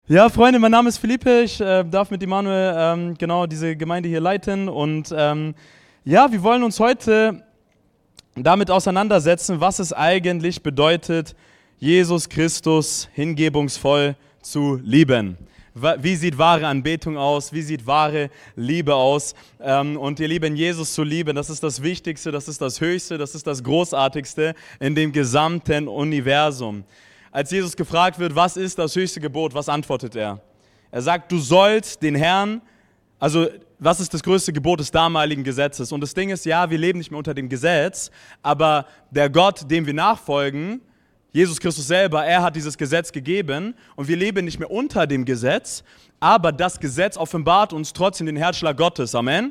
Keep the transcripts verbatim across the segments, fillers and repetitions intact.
Ja, Freunde, mein Name ist Felipe. Ich äh, darf mit Immanuel ähm, genau diese Gemeinde hier leiten. Und ähm, ja, wir wollen uns heute damit auseinandersetzen, was es eigentlich bedeutet, Jesus Christus hingebungsvoll zu lieben. Wie sieht wahre Anbetung aus? Wie sieht wahre Liebe aus? Ähm, und ihr Lieben, Jesus zu lieben, das ist das Wichtigste, das ist das Höchste, das ist das Großartigste in dem gesamten Universum. Als Jesus gefragt wird, was ist das höchste Gebot, was antwortet er? Er sagt, du sollst den Herrn, also was ist das größte Gebot des damaligen Gesetzes? Und das Ding ist, ja, wir leben nicht mehr unter dem Gesetz, aber der Gott, dem wir nachfolgen, Jesus Christus selber, er hat dieses Gesetz gegeben und wir leben nicht mehr unter dem Gesetz, aber das Gesetz offenbart uns trotzdem den Herzschlag Gottes. Amen.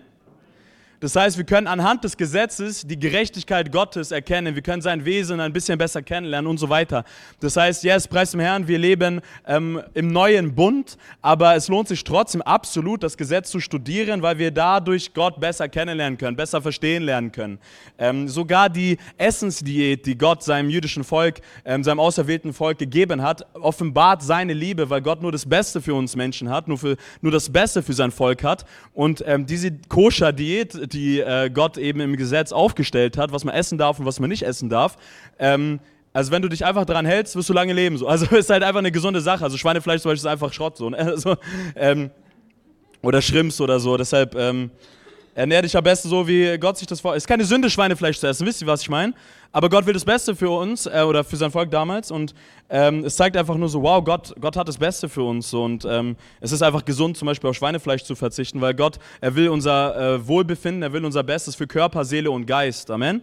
Das heißt, wir können anhand des Gesetzes die Gerechtigkeit Gottes erkennen, wir können sein Wesen ein bisschen besser kennenlernen und so weiter. Das heißt, yes, preis dem Herrn, wir leben ähm, im neuen Bund, aber es lohnt sich trotzdem absolut, das Gesetz zu studieren, weil wir dadurch Gott besser kennenlernen können, besser verstehen lernen können. Ähm, sogar die Essensdiät, die Gott seinem jüdischen Volk, ähm, seinem auserwählten Volk gegeben hat, offenbart seine Liebe, weil Gott nur das Beste für uns Menschen hat, nur, für, nur das Beste für sein Volk hat. Und ähm, diese Koscher-Diät, die äh, Gott eben im Gesetz aufgestellt hat, was man essen darf und was man nicht essen darf. Ähm, also wenn du dich einfach daran hältst, wirst du lange leben. So. Also ist halt einfach eine gesunde Sache. Also Schweinefleisch zum Beispiel ist einfach Schrott. So, ne? also, ähm, oder Shrimps oder so. Deshalb ähm, ernähr dich am besten so, wie Gott sich das vorstellt. Es ist keine Sünde, Schweinefleisch zu essen. Wisst ihr, was ich meine? Aber Gott will das Beste für uns äh, oder für sein Volk damals und ähm, es zeigt einfach nur so, wow, Gott, Gott hat das Beste für uns so. Und ähm, es ist einfach gesund, zum Beispiel auf Schweinefleisch zu verzichten, weil Gott, er will unser äh, Wohlbefinden, er will unser Bestes für Körper, Seele und Geist. Amen?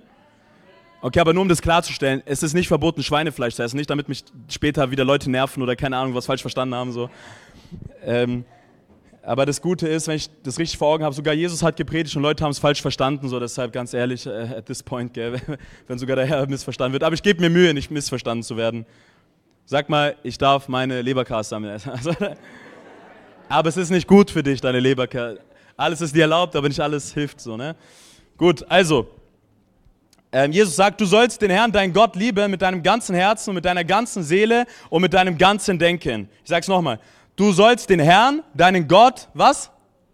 Okay, aber nur um das klarzustellen, es ist nicht verboten, Schweinefleisch zu essen, nicht damit mich später wieder Leute nerven oder keine Ahnung, was falsch verstanden haben. So. Ähm, Aber das Gute ist, wenn ich das richtig vor Augen habe, sogar Jesus hat gepredigt und Leute haben es falsch verstanden, so deshalb ganz ehrlich, äh, at this point, gell, wenn sogar der Herr missverstanden wird. Aber ich gebe mir Mühe, nicht missverstanden zu werden. Sag mal, ich darf meine Leberkäse damit essen. Also, aber es ist nicht gut für dich, deine Leberkäse. Alles ist dir erlaubt, aber nicht alles hilft so, ne? Gut, also, ähm, Jesus sagt, du sollst den Herrn, deinen Gott, lieben mit deinem ganzen Herzen und mit deiner ganzen Seele und mit deinem ganzen Denken. Ich sag's nochmal. Du sollst den Herrn, deinen Gott, was?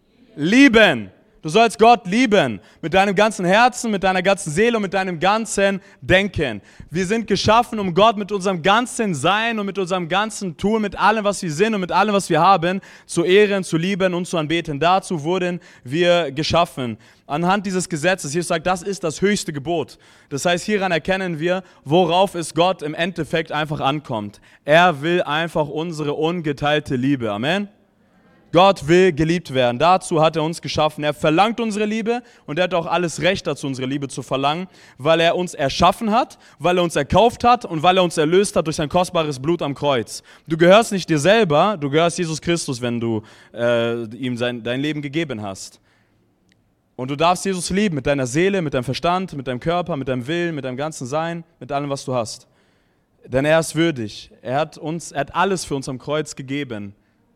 Lieben. Du sollst Gott lieben. Mit deinem ganzen Herzen, mit deiner ganzen Seele und mit deinem ganzen Denken. Wir sind geschaffen, um Gott mit unserem ganzen Sein und mit unserem ganzen Tun, mit allem, was wir sind und mit allem, was wir haben, zu ehren, zu lieben und zu anbeten. Dazu wurden wir geschaffen. Anhand dieses Gesetzes, Jesus sagt, das ist das höchste Gebot. Das heißt, hieran erkennen wir, worauf es Gott im Endeffekt einfach ankommt. Er will einfach unsere ungeteilte Liebe. Amen. Gott will geliebt werden. Dazu hat er uns geschaffen. Er verlangt unsere Liebe und er hat auch alles Recht dazu, unsere Liebe zu verlangen, weil er uns erschaffen hat, weil er uns erkauft hat und weil er uns erlöst hat durch sein kostbares Blut am Kreuz. Du gehörst nicht dir selber, du gehörst Jesus Christus, wenn du äh, ihm sein, dein Leben gegeben hast. Und du darfst Jesus lieben mit deiner Seele, mit deinem Verstand, mit deinem Körper, mit deinem Willen, mit deinem ganzen Sein, mit allem, was du hast. Denn er ist würdig. Er hat uns, er hat alles für uns am Kreuz gegeben.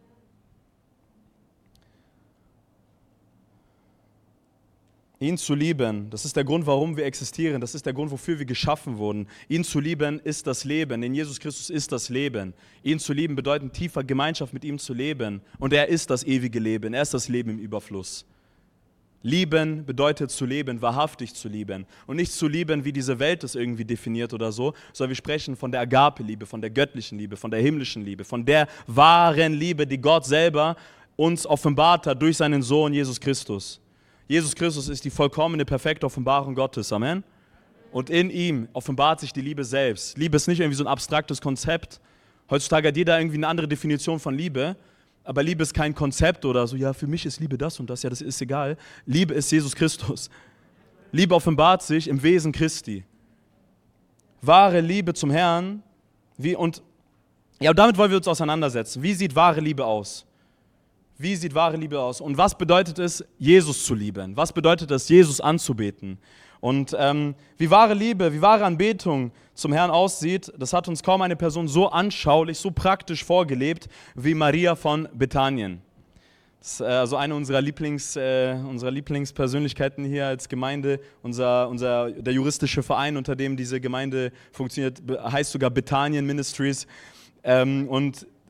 Ihn zu lieben, das ist der Grund, warum wir existieren, das ist der Grund, wofür wir geschaffen wurden. Ihn zu lieben ist das Leben, in Jesus Christus ist das Leben. Ihn zu lieben bedeutet tiefer Gemeinschaft mit ihm zu leben und er ist das ewige Leben, er ist das Leben im Überfluss. Lieben bedeutet zu leben, wahrhaftig zu lieben und nicht zu lieben, wie diese Welt es irgendwie definiert oder so, sondern wir sprechen von der Agape-Liebe, von der göttlichen Liebe, von der himmlischen Liebe, von der wahren Liebe, die Gott selber uns offenbart hat durch seinen Sohn Jesus Christus. Jesus Christus ist die vollkommene, perfekte Offenbarung Gottes, Amen. Und in ihm offenbart sich die Liebe selbst. Liebe ist nicht irgendwie so ein abstraktes Konzept. Heutzutage hat jeder irgendwie eine andere Definition von Liebe, aber Liebe ist kein Konzept oder so, ja, für mich ist Liebe das und das, ja, das ist egal. Liebe ist Jesus Christus. Liebe offenbart sich im Wesen Christi. Wahre Liebe zum Herrn, wie, und ja, und damit wollen wir uns auseinandersetzen. Wie sieht wahre Liebe aus? Wie sieht wahre Liebe aus? Und was bedeutet es, Jesus zu lieben? Was bedeutet es, Jesus anzubeten? Und ähm, wie wahre Liebe, wie wahre Anbetung zum Herrn aussieht, das hat uns kaum eine Person so anschaulich, so praktisch vorgelebt wie Maria von Bethanien. Das ist äh, also eine unserer, Lieblings, äh, unserer Lieblingspersönlichkeiten hier als Gemeinde. Unser, unser, der juristische Verein, unter dem diese Gemeinde funktioniert, heißt sogar Bethanien Ministries. Ähm, und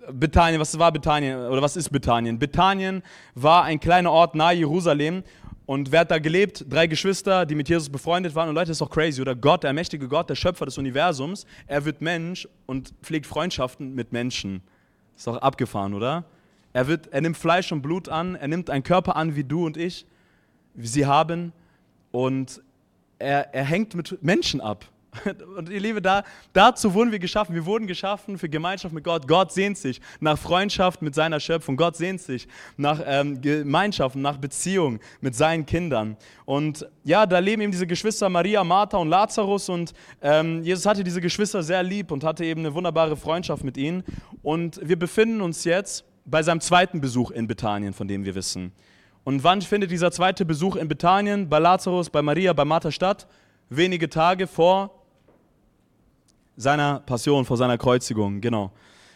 Bethanien, was war Bethanien oder was ist Bethanien? Bethanien war ein kleiner Ort nahe Jerusalem und wer hat da gelebt? Drei Geschwister, die mit Jesus befreundet waren und Leute, das ist doch crazy, oder? Gott, der mächtige Gott, der Schöpfer des Universums, er wird Mensch und pflegt Freundschaften mit Menschen. Ist doch abgefahren, oder? Er, wird, er nimmt Fleisch und Blut an, er nimmt einen Körper an wie du und ich, wie sie haben und er, er hängt mit Menschen ab. Und ihr Liebe, da, dazu wurden wir geschaffen. Wir wurden geschaffen für Gemeinschaft mit Gott. Gott sehnt sich nach Freundschaft mit seiner Schöpfung. Gott sehnt sich nach ähm, Gemeinschaft, nach Beziehung mit seinen Kindern. Und ja, da leben eben diese Geschwister Maria, Martha und Lazarus. Und ähm, Jesus hatte diese Geschwister sehr lieb und hatte eben eine wunderbare Freundschaft mit ihnen. Und wir befinden uns jetzt bei seinem zweiten Besuch in Bethanien, von dem wir wissen. Und wann findet dieser zweite Besuch in Bethanien, bei Lazarus, bei Maria, bei Martha statt? Wenige Tage vor seiner Passion, vor seiner Kreuzigung, genau.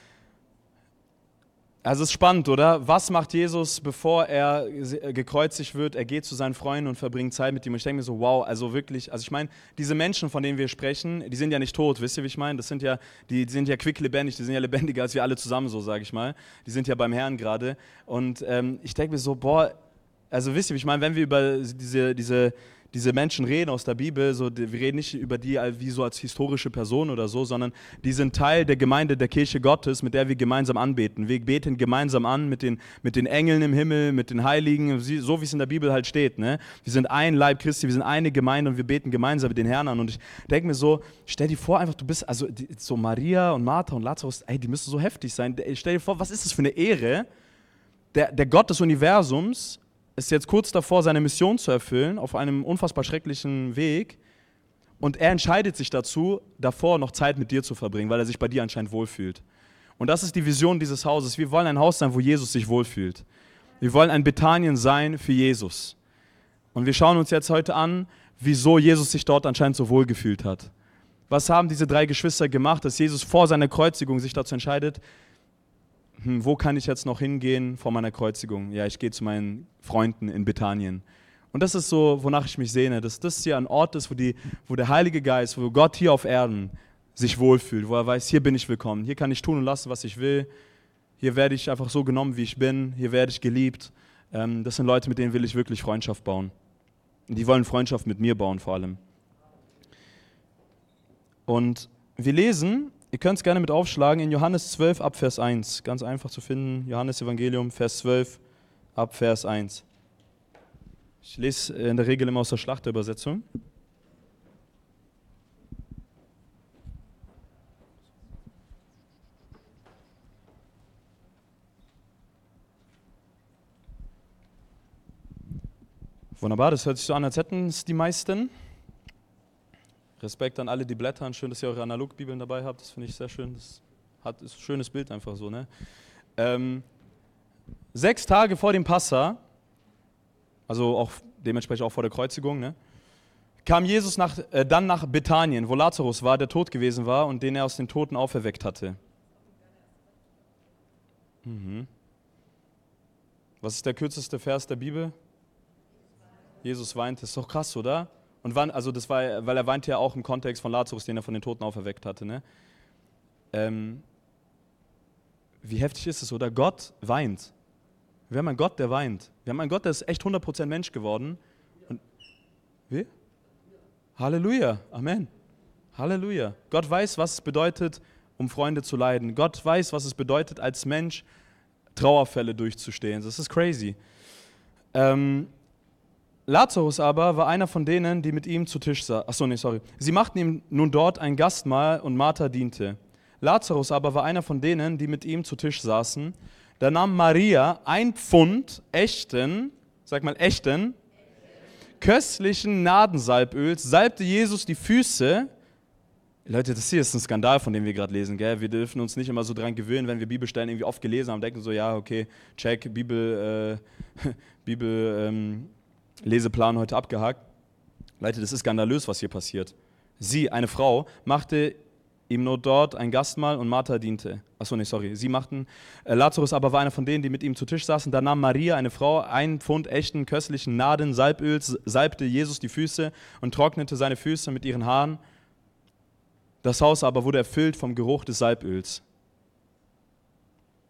Also es ist spannend, oder? Was macht Jesus, bevor er gekreuzigt wird? Er geht zu seinen Freunden und verbringt Zeit mit ihm. Und ich denke mir so, wow, also wirklich, also ich meine, diese Menschen, von denen wir sprechen, die sind ja nicht tot, wisst ihr, wie ich meine? Das sind ja, die, die sind ja quicklebendig, die sind ja lebendiger als wir alle zusammen, so sage ich mal. Die sind ja beim Herrn gerade. Und ähm, ich denke mir so, boah, also wisst ihr, wie ich meine, wenn wir über diese, diese diese Menschen reden aus der Bibel, so, wir reden nicht über die wie so als historische Person oder so, sondern die sind Teil der Gemeinde der Kirche Gottes, mit der wir gemeinsam anbeten. Wir beten gemeinsam an mit den, mit den Engeln im Himmel, mit den Heiligen, so wie es in der Bibel halt steht. Ne? Wir sind ein Leib Christi, wir sind eine Gemeinde und wir beten gemeinsam mit den Herrn an. Und ich denke mir so, stell dir vor einfach, du bist, also die, so Maria und Martha und Lazarus, ey, die müssen so heftig sein. Stell dir vor, was ist das für eine Ehre, der, der Gott des Universums ist jetzt kurz davor, seine Mission zu erfüllen, auf einem unfassbar schrecklichen Weg. Und er entscheidet sich dazu, davor noch Zeit mit dir zu verbringen, weil er sich bei dir anscheinend wohlfühlt. Und das ist die Vision dieses Hauses. Wir wollen ein Haus sein, wo Jesus sich wohlfühlt. Wir wollen ein Bethanien sein für Jesus. Und wir schauen uns jetzt heute an, wieso Jesus sich dort anscheinend so wohl gefühlt hat. Was haben diese drei Geschwister gemacht, dass Jesus vor seiner Kreuzigung sich dazu entscheidet, Hm, wo kann ich jetzt noch hingehen vor meiner Kreuzigung? Ja, ich gehe zu meinen Freunden in Bethanien. Und das ist so, wonach ich mich sehne, dass das hier ein Ort ist, wo, die, wo der Heilige Geist, wo Gott hier auf Erden sich wohlfühlt, wo er weiß, hier bin ich willkommen, hier kann ich tun und lassen, was ich will, hier werde ich einfach so genommen, wie ich bin, hier werde ich geliebt. Ähm, das sind Leute, mit denen will ich wirklich Freundschaft bauen. Und die wollen Freundschaft mit mir bauen vor allem. Und wir lesen, ihr könnt es gerne mit aufschlagen, in Johannes zwölf ab Vers eins. Ganz einfach zu finden, Johannes Evangelium, Vers zwölf ab Vers eins. Ich lese in der Regel immer aus der Schlachterübersetzung. Wunderbar, das hört sich so an, als hätten es die meisten. Respekt an alle, die blättern. Schön, dass ihr eure Analogbibeln dabei habt. Das finde ich sehr schön. Das hat, ist ein schönes Bild einfach so. Ne? Ähm, sechs Tage vor dem Passa, also auch dementsprechend auch vor der Kreuzigung, ne, kam Jesus nach, äh, dann nach Bethanien, wo Lazarus war, der tot gewesen war und den er aus den Toten auferweckt hatte. Mhm. Was ist der kürzeste Vers der Bibel? Jesus weint. Das ist doch krass, oder? Und wann, also das war, weil er weinte ja auch im Kontext von Lazarus, den er von den Toten auferweckt hatte. Ne? Ähm, wie heftig ist es, oder? Gott weint. Wir haben einen Gott, der weint. Wir haben einen Gott, der ist echt hundert Prozent Mensch geworden. Und, wie? Halleluja, Amen. Halleluja. Gott weiß, was es bedeutet, um Freunde zu leiden. Gott weiß, was es bedeutet, als Mensch Trauerfälle durchzustehen. Das ist crazy. Ähm, Lazarus aber war einer von denen, die mit ihm zu Tisch saßen. Achso, nee, sorry. Sie machten ihm nun dort ein Gastmahl und Martha diente. Lazarus aber war einer von denen, die mit ihm zu Tisch saßen. Da nahm Maria ein Pfund echten, sag mal echten, köstlichen Nadensalböls, salbte Jesus die Füße. Leute, das hier ist ein Skandal, von dem wir gerade lesen, gell? Wir dürfen uns nicht immer so dran gewöhnen, wenn wir Bibelstellen irgendwie oft gelesen haben, denken so, ja, okay, check, Bibel, äh, Bibel, ähm, Leseplan heute abgehakt. Leute, das ist skandalös, was hier passiert. Sie, eine Frau, machte ihm nur dort ein Gastmahl und Martha diente. Achso, nee, sorry. Sie machten, äh, Lazarus aber war einer von denen, die mit ihm zu Tisch saßen. Da nahm Maria, eine Frau, ein Pfund echten, köstlichen Naden, Salböls, salbte Jesus die Füße und trocknete seine Füße mit ihren Haaren. Das Haus aber wurde erfüllt vom Geruch des Salböls.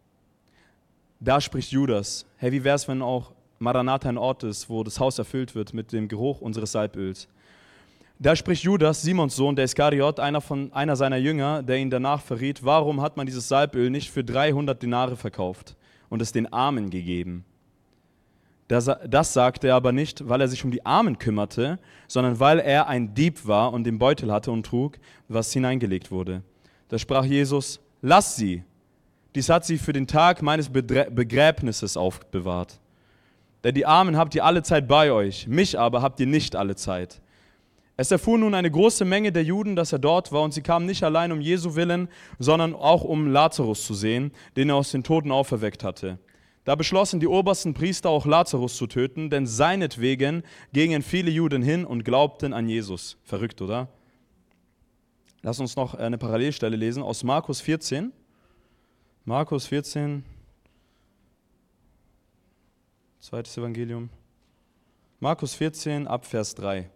Da spricht Judas, hey, wie wäre es, wenn auch Maranatha ein Ort ist, wo das Haus erfüllt wird mit dem Geruch unseres Salböls. Da spricht Judas, Simons Sohn, der Iskariot, einer, von, einer seiner Jünger, der ihn danach verriet, warum hat man dieses Salböl nicht für dreihundert Denare verkauft und es den Armen gegeben? Das, das sagte er aber nicht, weil er sich um die Armen kümmerte, sondern weil er ein Dieb war und den Beutel hatte und trug, was hineingelegt wurde. Da sprach Jesus, lass sie, dies hat sie für den Tag meines Begräbnisses aufbewahrt. Denn die Armen habt ihr alle Zeit bei euch, mich aber habt ihr nicht alle Zeit. Es erfuhr nun eine große Menge der Juden, dass er dort war, und sie kamen nicht allein um Jesu willen, sondern auch um Lazarus zu sehen, den er aus den Toten auferweckt hatte. Da beschlossen die obersten Priester auch Lazarus zu töten, denn seinetwegen gingen viele Juden hin und glaubten an Jesus. Verrückt, oder? Lass uns noch eine Parallelstelle lesen aus Markus vierzehn. Markus vierzehn, zweites Evangelium. Markus vierzehn, ab Vers drei.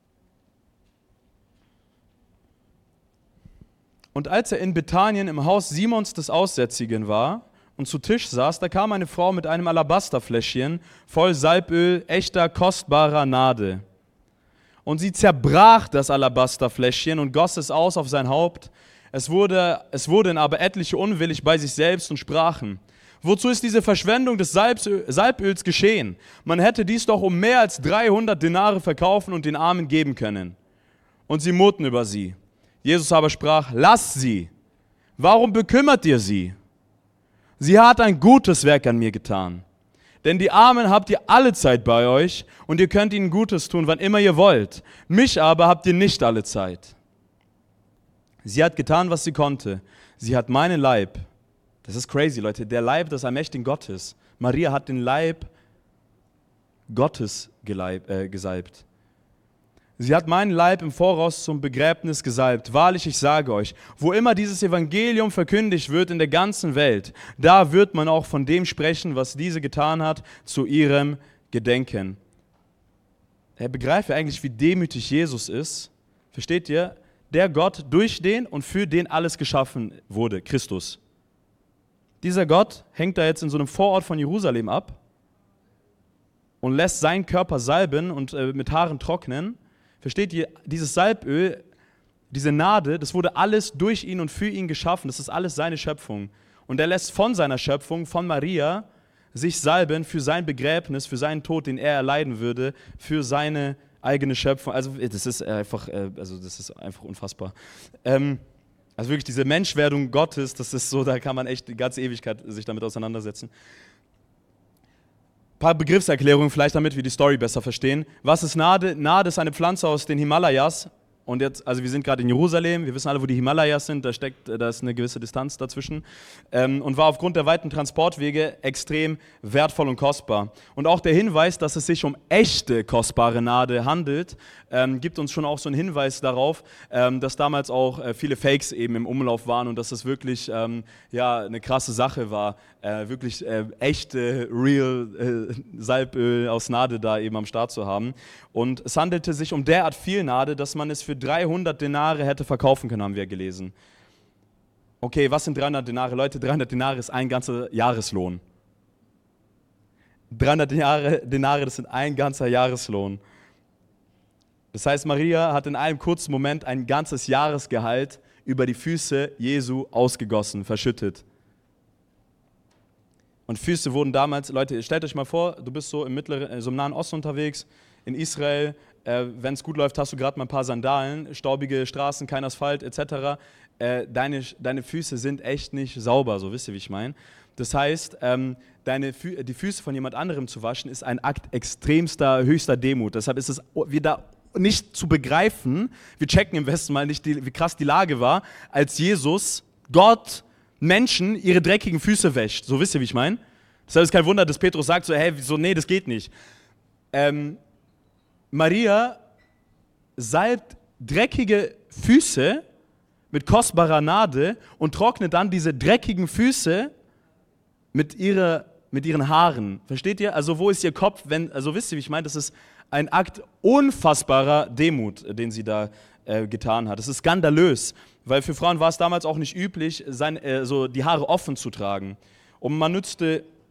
Und als er in Bethanien im Haus Simons des Aussätzigen war und zu Tisch saß, da kam eine Frau mit einem Alabasterfläschchen voll Salböl, echter, kostbarer Nade. Und sie zerbrach das Alabasterfläschchen und goss es aus auf sein Haupt. Es, wurde, es wurden aber etliche unwillig bei sich selbst und sprachen, wozu ist diese Verschwendung des Salböl, Salböls geschehen? Man hätte dies doch um mehr als dreihundert Denare verkaufen und den Armen geben können. Und sie murrten über sie. Jesus aber sprach, lasst sie, warum bekümmert ihr sie? Sie hat ein gutes Werk an mir getan. Denn die Armen habt ihr alle Zeit bei euch und ihr könnt ihnen Gutes tun, wann immer ihr wollt. Mich aber habt ihr nicht alle Zeit. Sie hat getan, was sie konnte. Sie hat meinen Leib, das ist crazy, Leute, der Leib des allmächtigen Gottes. Maria hat den Leib Gottes geleib, äh, gesalbt. Sie hat meinen Leib im Voraus zum Begräbnis gesalbt. Wahrlich, ich sage euch, wo immer dieses Evangelium verkündigt wird in der ganzen Welt, da wird man auch von dem sprechen, was diese getan hat, zu ihrem Gedenken. Er begreift eigentlich, wie demütig Jesus ist. Versteht ihr? Der Gott, durch den und für den alles geschaffen wurde, Christus. Dieser Gott hängt da jetzt in so einem Vorort von Jerusalem ab und lässt seinen Körper salben und äh, mit Haaren trocknen. Versteht ihr, dieses Salböl, diese Nade, das wurde alles durch ihn und für ihn geschaffen. Das ist alles seine Schöpfung. Und er lässt von seiner Schöpfung, von Maria, sich salben für sein Begräbnis, für seinen Tod, den er erleiden würde, für seine eigene Schöpfung. Also das ist einfach, also das ist einfach unfassbar. Ähm, also wirklich diese Menschwerdung Gottes, das ist so, da kann man echt die ganze Ewigkeit sich damit auseinandersetzen. Ein paar Begriffserklärungen vielleicht, damit wir die Story besser verstehen. Was ist Nade? Nade ist eine Pflanze aus den Himalayas. Und jetzt, also wir sind gerade in Jerusalem, wir wissen alle, wo die Himalayas sind, da steckt, da ist eine gewisse Distanz dazwischen. Ähm, und war aufgrund der weiten Transportwege extrem wertvoll und kostbar. Und auch der Hinweis, dass es sich um echte kostbare Nade handelt, ähm, gibt uns schon auch so einen Hinweis darauf, ähm, dass damals auch äh, viele Fakes eben im Umlauf waren und dass es wirklich ähm, ja, eine krasse Sache war, äh, wirklich äh, echte, real äh, Salböl aus Nade da eben am Start zu haben. Und es handelte sich um derart viel Nade, dass man es für dreihundert Denare hätte verkaufen können, haben wir gelesen. Okay, was sind dreihundert Denare? Leute, dreihundert Denare ist ein ganzer Jahreslohn. dreihundert Denare, Denare, das sind ein ganzer Jahreslohn. Das heißt, Maria hat in einem kurzen Moment ein ganzes Jahresgehalt über die Füße Jesu ausgegossen, verschüttet. Und Füße wurden damals, Leute, stellt euch mal vor, du bist so im mittleren, so im Nahen Osten unterwegs, in Israel, äh, wenn es gut läuft, hast du gerade mal ein paar Sandalen, staubige Straßen, kein Asphalt et cetera. Äh, deine, deine Füße sind echt nicht sauber, so wisst ihr, wie ich meine. Das heißt, ähm, deine Fü- die Füße von jemand anderem zu waschen, ist ein Akt extremster, höchster Demut. Deshalb ist es wieder nicht zu begreifen, wir checken im Westen mal nicht, die, wie krass die Lage war, als Jesus, Gott, Menschen ihre dreckigen Füße wäscht. So wisst ihr, wie ich meine? Deshalb ist kein Wunder, dass Petrus sagt so, hey, so, nee, das geht nicht. Ähm, Maria salbt dreckige Füße mit kostbarer Nade und trocknet dann diese dreckigen Füße mit, ihrer, mit ihren Haaren. Versteht ihr? Also wo ist ihr Kopf? Wenn, also wisst ihr, wie ich meine? Das ist ein Akt unfassbarer Demut, den sie da äh, getan hat. Das ist skandalös, weil für Frauen war es damals auch nicht üblich, sein, äh, so die Haare offen zu tragen. Und man nutzte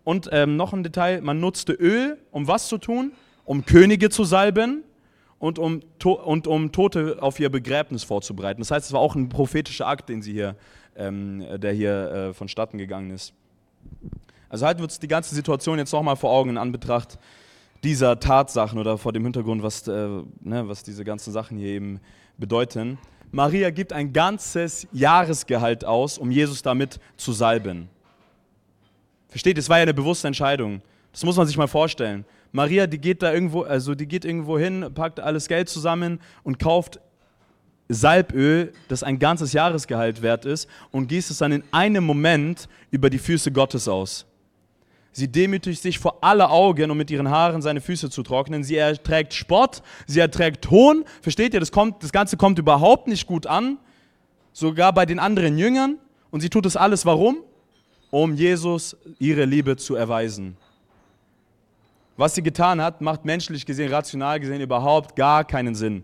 und ähm, noch ein Detail, man nutzte Öl, um was zu tun? Um Könige zu salben und um, to- und um Tote auf ihr Begräbnis vorzubereiten. Das heißt, es war auch ein prophetischer Akt, den sie hier, ähm, der hier äh, vonstatten gegangen ist. Also halten wir uns die ganze Situation jetzt nochmal vor Augen in Anbetracht dieser Tatsachen oder vor dem Hintergrund, was, äh, ne, was diese ganzen Sachen hier eben bedeuten. Maria gibt ein ganzes Jahresgehalt aus, um Jesus damit zu salben. Versteht, es war ja eine bewusste Entscheidung. Das muss man sich mal vorstellen. Maria, die geht da irgendwo, also die geht irgendwo hin, packt alles Geld zusammen und kauft Salböl, das ein ganzes Jahresgehalt wert ist, und gießt es dann in einem Moment über die Füße Gottes aus. Sie demütigt sich vor aller Augen, um mit ihren Haaren seine Füße zu trocknen. Sie erträgt Spott, sie erträgt Hohn. Versteht ihr, das, kommt, das Ganze kommt überhaupt nicht gut an, sogar bei den anderen Jüngern. Und sie tut das alles, warum? Um Jesus ihre Liebe zu erweisen. Was sie getan hat, macht menschlich gesehen, rational gesehen überhaupt gar keinen Sinn.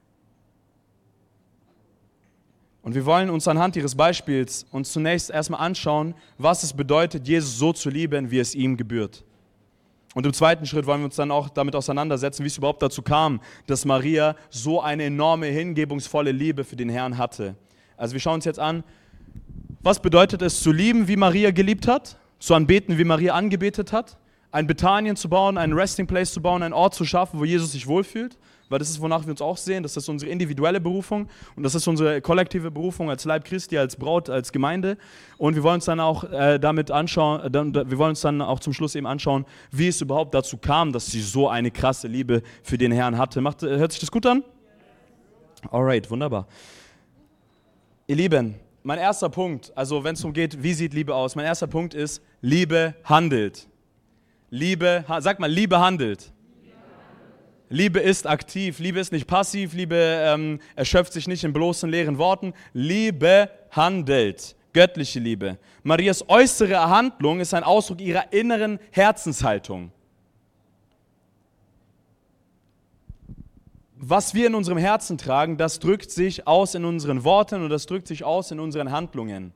Und wir wollen uns anhand ihres Beispiels uns zunächst erstmal anschauen, was es bedeutet, Jesus so zu lieben, wie es ihm gebührt. Und im zweiten Schritt wollen wir uns dann auch damit auseinandersetzen, wie es überhaupt dazu kam, dass Maria so eine enorme, hingebungsvolle Liebe für den Herrn hatte. Also wir schauen uns jetzt an, was bedeutet es zu lieben, wie Maria geliebt hat, zu anbeten, wie Maria angebetet hat, ein Bethanien zu bauen, einen Resting Place zu bauen, einen Ort zu schaffen, wo Jesus sich wohlfühlt. Weil das ist, wonach wir uns auch sehen, das ist unsere individuelle Berufung und das ist unsere kollektive Berufung als Leib Christi, als Braut, als Gemeinde. Und wir wollen uns dann auch äh, damit anschauen, äh, dann, wir wollen uns dann auch zum Schluss eben anschauen, wie es überhaupt dazu kam, dass sie so eine krasse Liebe für den Herrn hatte. Macht, äh, hört sich das gut an? Alright, wunderbar. Ihr Lieben, mein erster Punkt, also wenn es darum geht, wie sieht Liebe aus, mein erster Punkt ist, Liebe handelt. Liebe, sag mal, Liebe handelt. Liebe ist aktiv, Liebe ist nicht passiv, Liebe ähm, erschöpft sich nicht in bloßen leeren Worten. Liebe handelt, göttliche Liebe. Marias äußere Handlung ist ein Ausdruck ihrer inneren Herzenshaltung. Was wir in unserem Herzen tragen, das drückt sich aus in unseren Worten und das drückt sich aus in unseren Handlungen.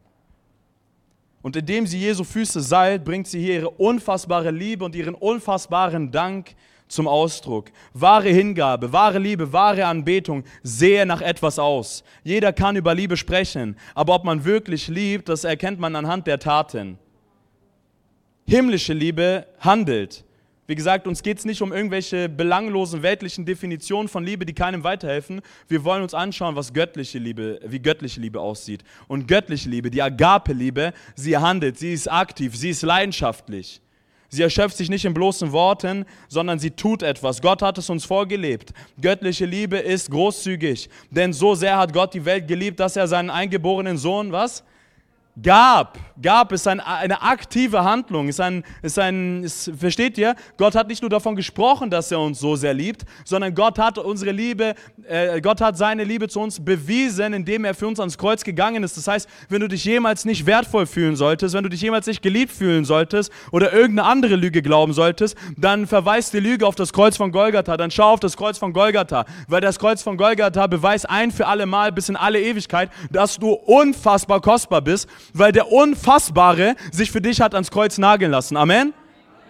Und indem sie Jesu Füße salbt, bringt sie hier ihre unfassbare Liebe und ihren unfassbaren Dank zum Ausdruck. Wahre Hingabe, wahre Liebe, wahre Anbetung sehe nach etwas aus. Jeder kann über Liebe sprechen, aber ob man wirklich liebt, das erkennt man anhand der Taten. Himmlische Liebe handelt. Wie gesagt, uns geht es nicht um irgendwelche belanglosen weltlichen Definitionen von Liebe, die keinem weiterhelfen. Wir wollen uns anschauen, was göttliche Liebe, wie göttliche Liebe aussieht. Und göttliche Liebe, die Agape-Liebe, sie handelt, sie ist aktiv, sie ist leidenschaftlich. Sie erschöpft sich nicht in bloßen Worten, sondern sie tut etwas. Gott hat es uns vorgelebt. Göttliche Liebe ist großzügig, denn so sehr hat Gott die Welt geliebt, dass er seinen eingeborenen Sohn, was? Gab. Gab ist ein, eine aktive Handlung. Ist ein, ist ein, ist, versteht ihr? Gott hat nicht nur davon gesprochen, dass er uns so sehr liebt, sondern Gott hat unsere Liebe, äh, Gott hat seine Liebe zu uns bewiesen, indem er für uns ans Kreuz gegangen ist. Das heißt, wenn du dich jemals nicht wertvoll fühlen solltest, wenn du dich jemals nicht geliebt fühlen solltest oder irgendeine andere Lüge glauben solltest, dann verweist die Lüge auf das Kreuz von Golgatha. Dann schau auf das Kreuz von Golgatha, weil das Kreuz von Golgatha beweist ein für alle Mal bis in alle Ewigkeit, dass du unfassbar kostbar bist, weil der Unfassbare sich für dich hat ans Kreuz nageln lassen. Amen? Amen.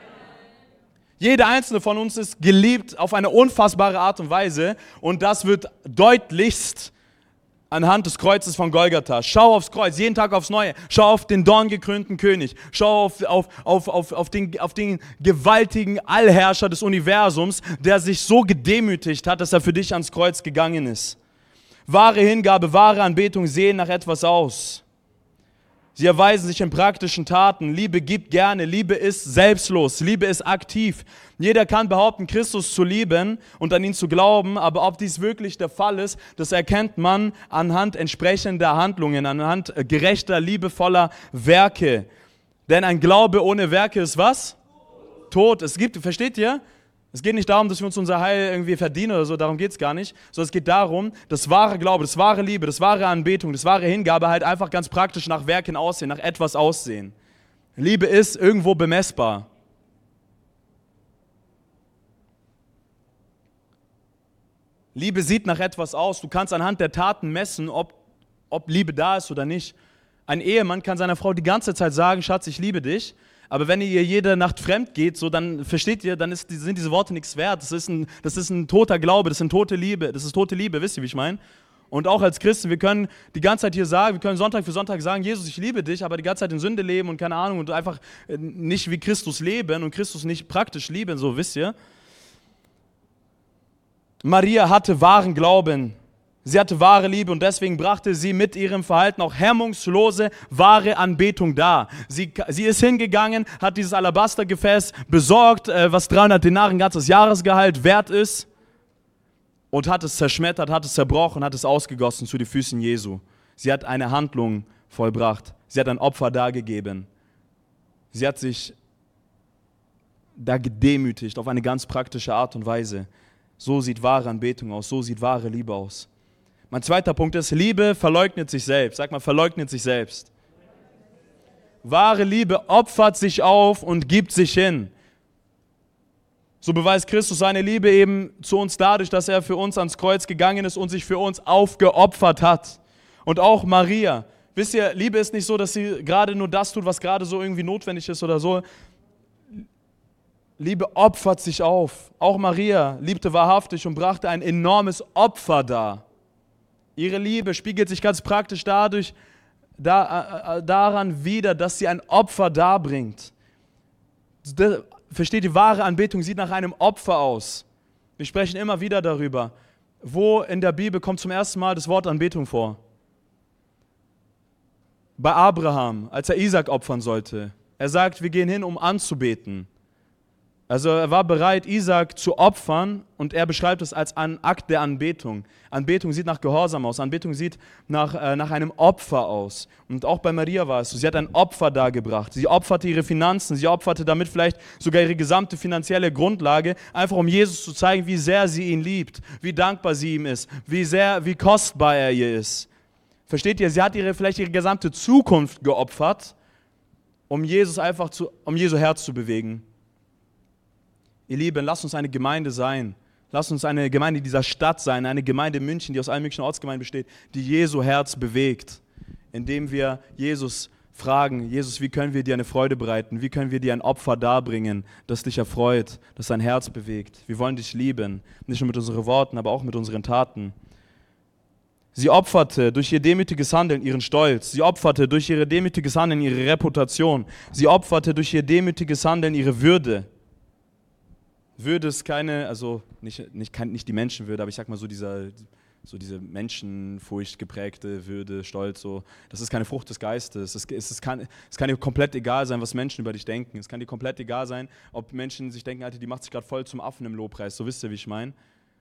Jeder einzelne von uns ist geliebt auf eine unfassbare Art und Weise und das wird deutlichst anhand des Kreuzes von Golgatha. Schau aufs Kreuz, jeden Tag aufs Neue. Schau auf den dorngekrönten König. Schau auf, auf, auf, auf, auf, den, auf den gewaltigen Allherrscher des Universums, der sich so gedemütigt hat, dass er für dich ans Kreuz gegangen ist. Wahre Hingabe, wahre Anbetung sehen nach etwas aus. Sie erweisen sich in praktischen Taten. Liebe gibt gerne. Liebe ist selbstlos. Liebe ist aktiv. Jeder kann behaupten, Christus zu lieben und an ihn zu glauben, aber ob dies wirklich der Fall ist, das erkennt man anhand entsprechender Handlungen, anhand gerechter, liebevoller Werke. Denn ein Glaube ohne Werke ist was? Tod. Es gibt, versteht ihr? Es geht nicht darum, dass wir uns unser Heil irgendwie verdienen oder so, darum geht es gar nicht, sondern es geht darum, dass wahre Glaube, das wahre Liebe, das wahre Anbetung, das wahre Hingabe halt einfach ganz praktisch nach Werken aussehen, nach etwas aussehen. Liebe ist irgendwo bemessbar. Liebe sieht nach etwas aus. Du kannst anhand der Taten messen, ob, ob Liebe da ist oder nicht. Ein Ehemann kann seiner Frau die ganze Zeit sagen, Schatz, ich liebe dich, Aber wenn ihr jede Nacht fremd geht, so, dann versteht ihr, dann ist, sind diese Worte nichts wert. Das ist, ein, das ist ein toter Glaube, das ist eine tote Liebe, das ist tote Liebe, wisst ihr, wie ich meine? Und auch als Christen, wir können die ganze Zeit hier sagen, wir können Sonntag für Sonntag sagen, Jesus, ich liebe dich, aber die ganze Zeit in Sünde leben und keine Ahnung und einfach nicht wie Christus leben und Christus nicht praktisch lieben, so wisst ihr. Maria hatte wahren Glauben. Sie hatte wahre Liebe und deswegen brachte sie mit ihrem Verhalten auch hemmungslose, wahre Anbetung dar. Sie, sie ist hingegangen, hat dieses Alabastergefäß besorgt, äh, was dreihundert Denare, ein ganzes Jahresgehalt wert ist, und hat es zerschmettert, hat es zerbrochen, hat es ausgegossen zu den Füßen Jesu. Sie hat eine Handlung vollbracht. Sie hat ein Opfer dargegeben. Sie hat sich da gedemütigt auf eine ganz praktische Art und Weise. So sieht wahre Anbetung aus, so sieht wahre Liebe aus. Mein zweiter Punkt ist, Liebe verleugnet sich selbst. Sag mal, verleugnet sich selbst. Wahre Liebe opfert sich auf und gibt sich hin. So beweist Christus seine Liebe eben zu uns dadurch, dass er für uns ans Kreuz gegangen ist und sich für uns aufgeopfert hat. Und auch Maria. Wisst ihr, Liebe ist nicht so, dass sie gerade nur das tut, was gerade so irgendwie notwendig ist oder so. Liebe opfert sich auf. Auch Maria liebte wahrhaftig und brachte ein enormes Opfer dar. Ihre Liebe spiegelt sich ganz praktisch dadurch, da, äh, daran wider, dass sie ein Opfer darbringt. Das, versteht, die wahre Anbetung sieht nach einem Opfer aus. Wir sprechen immer wieder darüber. Wo in der Bibel kommt zum ersten Mal das Wort Anbetung vor? Bei Abraham, als er Isaac opfern sollte. Er sagt, wir gehen hin, um anzubeten. Also er war bereit, Isaac zu opfern und er beschreibt es als einen Akt der Anbetung. Anbetung sieht nach Gehorsam aus, Anbetung sieht nach, äh, nach einem Opfer aus. Und auch bei Maria war es so, sie hat ein Opfer dargebracht. Sie opferte ihre Finanzen, sie opferte damit vielleicht sogar ihre gesamte finanzielle Grundlage, einfach um Jesus zu zeigen, wie sehr sie ihn liebt, wie dankbar sie ihm ist, wie sehr, wie kostbar er ihr ist. Versteht ihr, sie hat ihre, vielleicht ihre gesamte Zukunft geopfert, um Jesus einfach zu, um Jesu Herz zu bewegen. Ihr Lieben, lasst uns eine Gemeinde sein. Lasst uns eine Gemeinde dieser Stadt sein, eine Gemeinde in München, die aus allen möglichen Ortsgemeinden besteht, die Jesu Herz bewegt, indem wir Jesus fragen, Jesus, wie können wir dir eine Freude bereiten? Wie können wir dir ein Opfer darbringen, das dich erfreut, das dein Herz bewegt? Wir wollen dich lieben, nicht nur mit unseren Worten, aber auch mit unseren Taten. Sie opferte durch ihr demütiges Handeln ihren Stolz. Sie opferte durch ihr demütiges Handeln ihre Reputation. Sie opferte durch ihr demütiges Handeln ihre Würde. Würde ist keine, also nicht, nicht, nicht die Menschenwürde, aber ich sag mal so, dieser, so diese Menschenfurcht geprägte Würde, Stolz, so, das ist keine Frucht des Geistes. Es, es, es, kann, es kann dir komplett egal sein, was Menschen über dich denken. Es kann dir komplett egal sein, ob Menschen sich denken, Alter, die macht sich gerade voll zum Affen im Lobpreis, so wisst ihr, wie ich meine.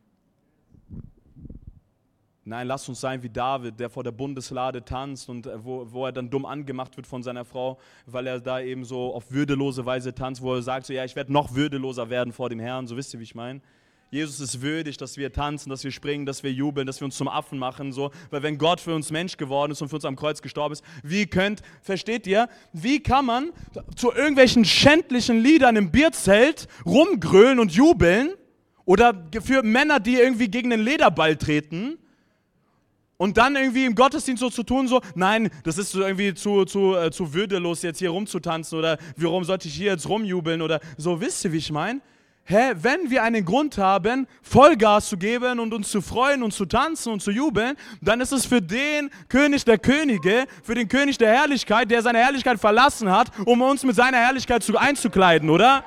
Nein, lass uns sein wie David, der vor der Bundeslade tanzt und wo, wo er dann dumm angemacht wird von seiner Frau, weil er da eben so auf würdelose Weise tanzt, wo er sagt, so, ja, ich werde noch würdeloser werden vor dem Herrn, so wisst ihr, wie ich meine. Jesus ist würdig, dass wir tanzen, dass wir springen, dass wir jubeln, dass wir uns zum Affen machen, so, weil wenn Gott für uns Mensch geworden ist und für uns am Kreuz gestorben ist, wie könnt, versteht ihr, wie kann man zu irgendwelchen schändlichen Liedern im Bierzelt rumgrölen und jubeln oder für Männer, die irgendwie gegen den Lederball treten, und dann irgendwie im Gottesdienst so zu tun, so, nein, das ist so irgendwie zu, zu, äh, zu würdelos, jetzt hier rumzutanzen oder warum sollte ich hier jetzt rumjubeln oder so, wisst ihr, wie ich meine? Hä, wenn wir einen Grund haben, Vollgas zu geben und uns zu freuen und zu tanzen und zu jubeln, dann ist es für den König der Könige, für den König der Herrlichkeit, der seine Herrlichkeit verlassen hat, um uns mit seiner Herrlichkeit zu, einzukleiden, oder?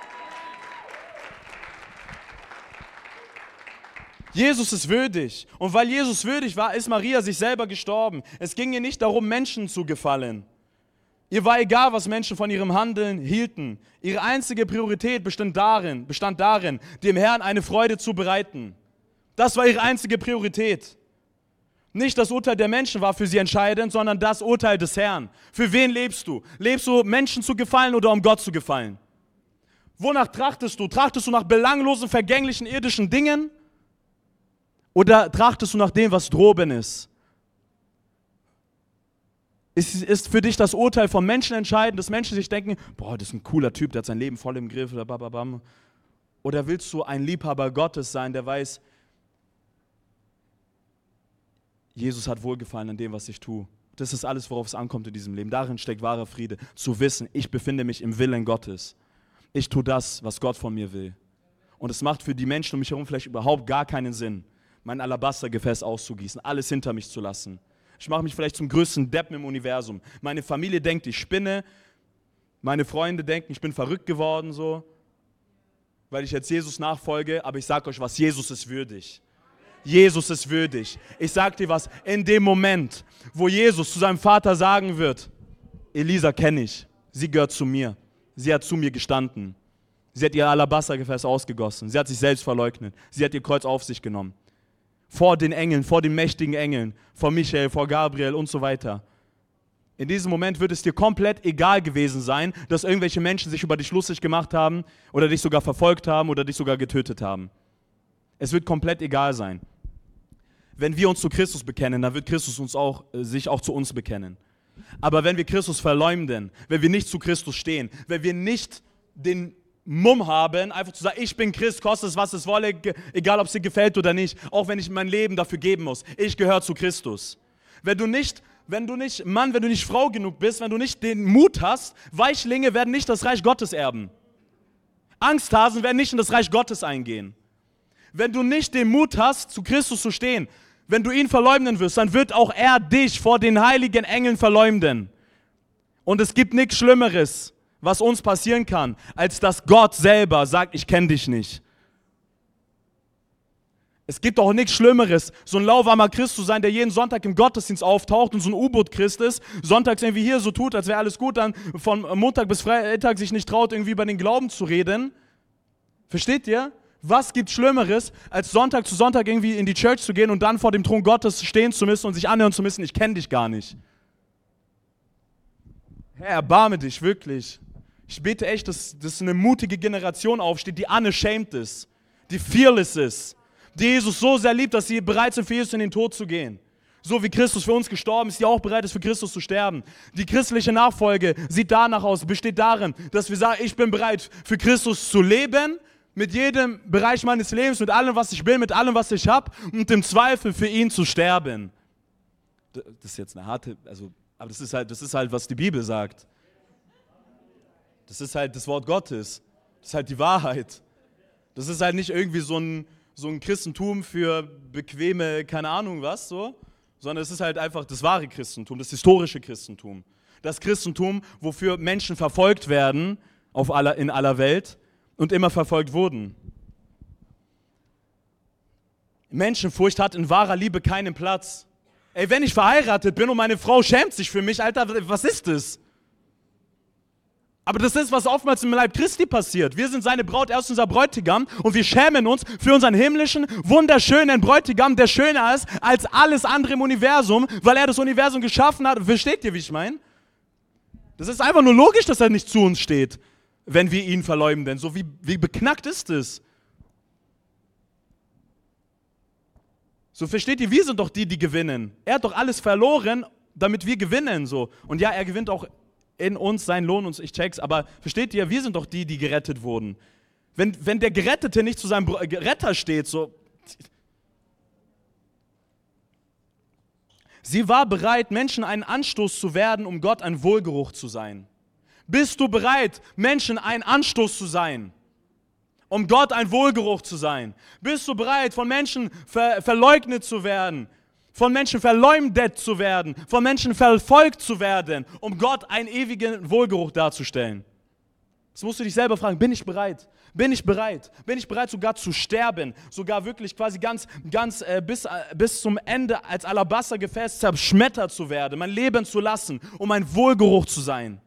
Jesus ist würdig. Und weil Jesus würdig war, ist Maria sich selber gestorben. Es ging ihr nicht darum, Menschen zu gefallen. Ihr war egal, was Menschen von ihrem Handeln hielten. Ihre einzige Priorität bestand darin, bestand darin, dem Herrn eine Freude zu bereiten. Das war ihre einzige Priorität. Nicht das Urteil der Menschen war für sie entscheidend, sondern das Urteil des Herrn. Für wen lebst du? Lebst du, Menschen zu gefallen oder um Gott zu gefallen? Wonach trachtest du? Trachtest du nach belanglosen, vergänglichen, irdischen Dingen? Oder trachtest du nach dem, was droben ist? Ist, ist für dich das Urteil von Menschen entscheidend, dass Menschen sich denken, boah, das ist ein cooler Typ, der hat sein Leben voll im Griff, oder bababam. Oder willst du ein Liebhaber Gottes sein, der weiß, Jesus hat Wohlgefallen an dem, was ich tue. Das ist alles, worauf es ankommt in diesem Leben. Darin steckt wahrer Friede. Zu wissen, ich befinde mich im Willen Gottes. Ich tue das, was Gott von mir will. Und es macht für die Menschen um mich herum vielleicht überhaupt gar keinen Sinn, mein Alabastergefäß auszugießen, alles hinter mich zu lassen. Ich mache mich vielleicht zum größten Deppen im Universum. Meine Familie denkt, ich spinne. Meine Freunde denken, ich bin verrückt geworden, so, weil ich jetzt Jesus nachfolge. Aber ich sage euch was, Jesus ist würdig. Jesus ist würdig. Ich sage dir was, in dem Moment, wo Jesus zu seinem Vater sagen wird, Elisa kenne ich, sie gehört zu mir. Sie hat zu mir gestanden. Sie hat ihr Alabastergefäß ausgegossen. Sie hat sich selbst verleugnet. Sie hat ihr Kreuz auf sich genommen. Vor den Engeln, vor den mächtigen Engeln, vor Michael, vor Gabriel und so weiter. In diesem Moment wird es dir komplett egal gewesen sein, dass irgendwelche Menschen sich über dich lustig gemacht haben oder dich sogar verfolgt haben oder dich sogar getötet haben. Es wird komplett egal sein. Wenn wir uns zu Christus bekennen, dann wird Christus uns auch, äh, sich auch zu uns bekennen. Aber wenn wir Christus verleumden, wenn wir nicht zu Christus stehen, wenn wir nicht den Mumm haben, einfach zu sagen, ich bin Christ, kostet es, was es wolle, egal ob es dir gefällt oder nicht, auch wenn ich mein Leben dafür geben muss, ich gehöre zu Christus. Wenn du nicht, wenn du nicht Mann, wenn du nicht Frau genug bist, wenn du nicht den Mut hast, Weichlinge werden nicht das Reich Gottes erben. Angsthasen werden nicht in das Reich Gottes eingehen. Wenn du nicht den Mut hast, zu Christus zu stehen, wenn du ihn verleumden wirst, dann wird auch er dich vor den heiligen Engeln verleumden. Und es gibt nichts Schlimmeres, was uns passieren kann, als dass Gott selber sagt, ich kenne dich nicht. Es gibt auch nichts Schlimmeres, so ein lauwarmer Christ zu sein, der jeden Sonntag im Gottesdienst auftaucht und so ein U-Boot-Christ ist, sonntags irgendwie hier so tut, als wäre alles gut, dann von Montag bis Freitag sich nicht traut, irgendwie über den Glauben zu reden. Versteht ihr? Was gibt Schlimmeres, als Sonntag zu Sonntag irgendwie in die Church zu gehen und dann vor dem Thron Gottes stehen zu müssen und sich anhören zu müssen, ich kenne dich gar nicht. Herr, erbarme dich, wirklich. Ich bete echt, dass, dass eine mutige Generation aufsteht, die unashamed ist, die fearless ist, die Jesus so sehr liebt, dass sie bereit sind, für Jesus in den Tod zu gehen. So wie Christus für uns gestorben ist, die auch bereit ist, für Christus zu sterben. Die christliche Nachfolge sieht danach aus, besteht darin, dass wir sagen, ich bin bereit, für Christus zu leben, mit jedem Bereich meines Lebens, mit allem, was ich bin, mit allem, was ich habe und im Zweifel für ihn zu sterben. Das ist jetzt eine harte, also, aber das ist halt, das ist halt, was die Bibel sagt. Das ist halt das Wort Gottes. Das ist halt die Wahrheit. Das ist halt nicht irgendwie so ein, so ein Christentum für bequeme, keine Ahnung was, so, sondern es ist halt einfach das wahre Christentum, das historische Christentum. Das Christentum, wofür Menschen verfolgt werden auf aller, in aller Welt und immer verfolgt wurden. Menschenfurcht hat in wahrer Liebe keinen Platz. Ey, wenn ich verheiratet bin und meine Frau schämt sich für mich, Alter, was ist das? Aber das ist, was oftmals im Leib Christi passiert. Wir sind seine Braut, er ist unser Bräutigam und wir schämen uns für unseren himmlischen, wunderschönen Bräutigam, der schöner ist als alles andere im Universum, weil er das Universum geschaffen hat. Versteht ihr, wie ich meine? Das ist einfach nur logisch, dass er nicht zu uns steht, wenn wir ihn verleumden. So wie, wie beknackt ist es? So, versteht ihr, wir sind doch die, die gewinnen. Er hat doch alles verloren, damit wir gewinnen. So. Und ja, er gewinnt auch in uns seinen Lohn und ich check's, aber versteht ihr, wir sind doch die, die gerettet wurden. Wenn, wenn der Gerettete nicht zu seinem Retter steht, so. Sie war bereit, Menschen einen Anstoß zu werden, um Gott ein Wohlgeruch zu sein. Bist du bereit, Menschen ein Anstoß zu sein, um Gott ein Wohlgeruch zu sein? Bist du bereit, von Menschen ver- verleugnet zu werden? Von Menschen verleumdet zu werden, von Menschen verfolgt zu werden, um Gott einen ewigen Wohlgeruch darzustellen. Das musst du dich selber fragen, bin ich bereit? Bin ich bereit? Bin ich bereit, sogar zu sterben? Sogar wirklich quasi ganz, ganz äh, bis, äh, bis zum Ende als Alabastergefäß zerschmettert zu werden, mein Leben zu lassen, um ein Wohlgeruch zu sein?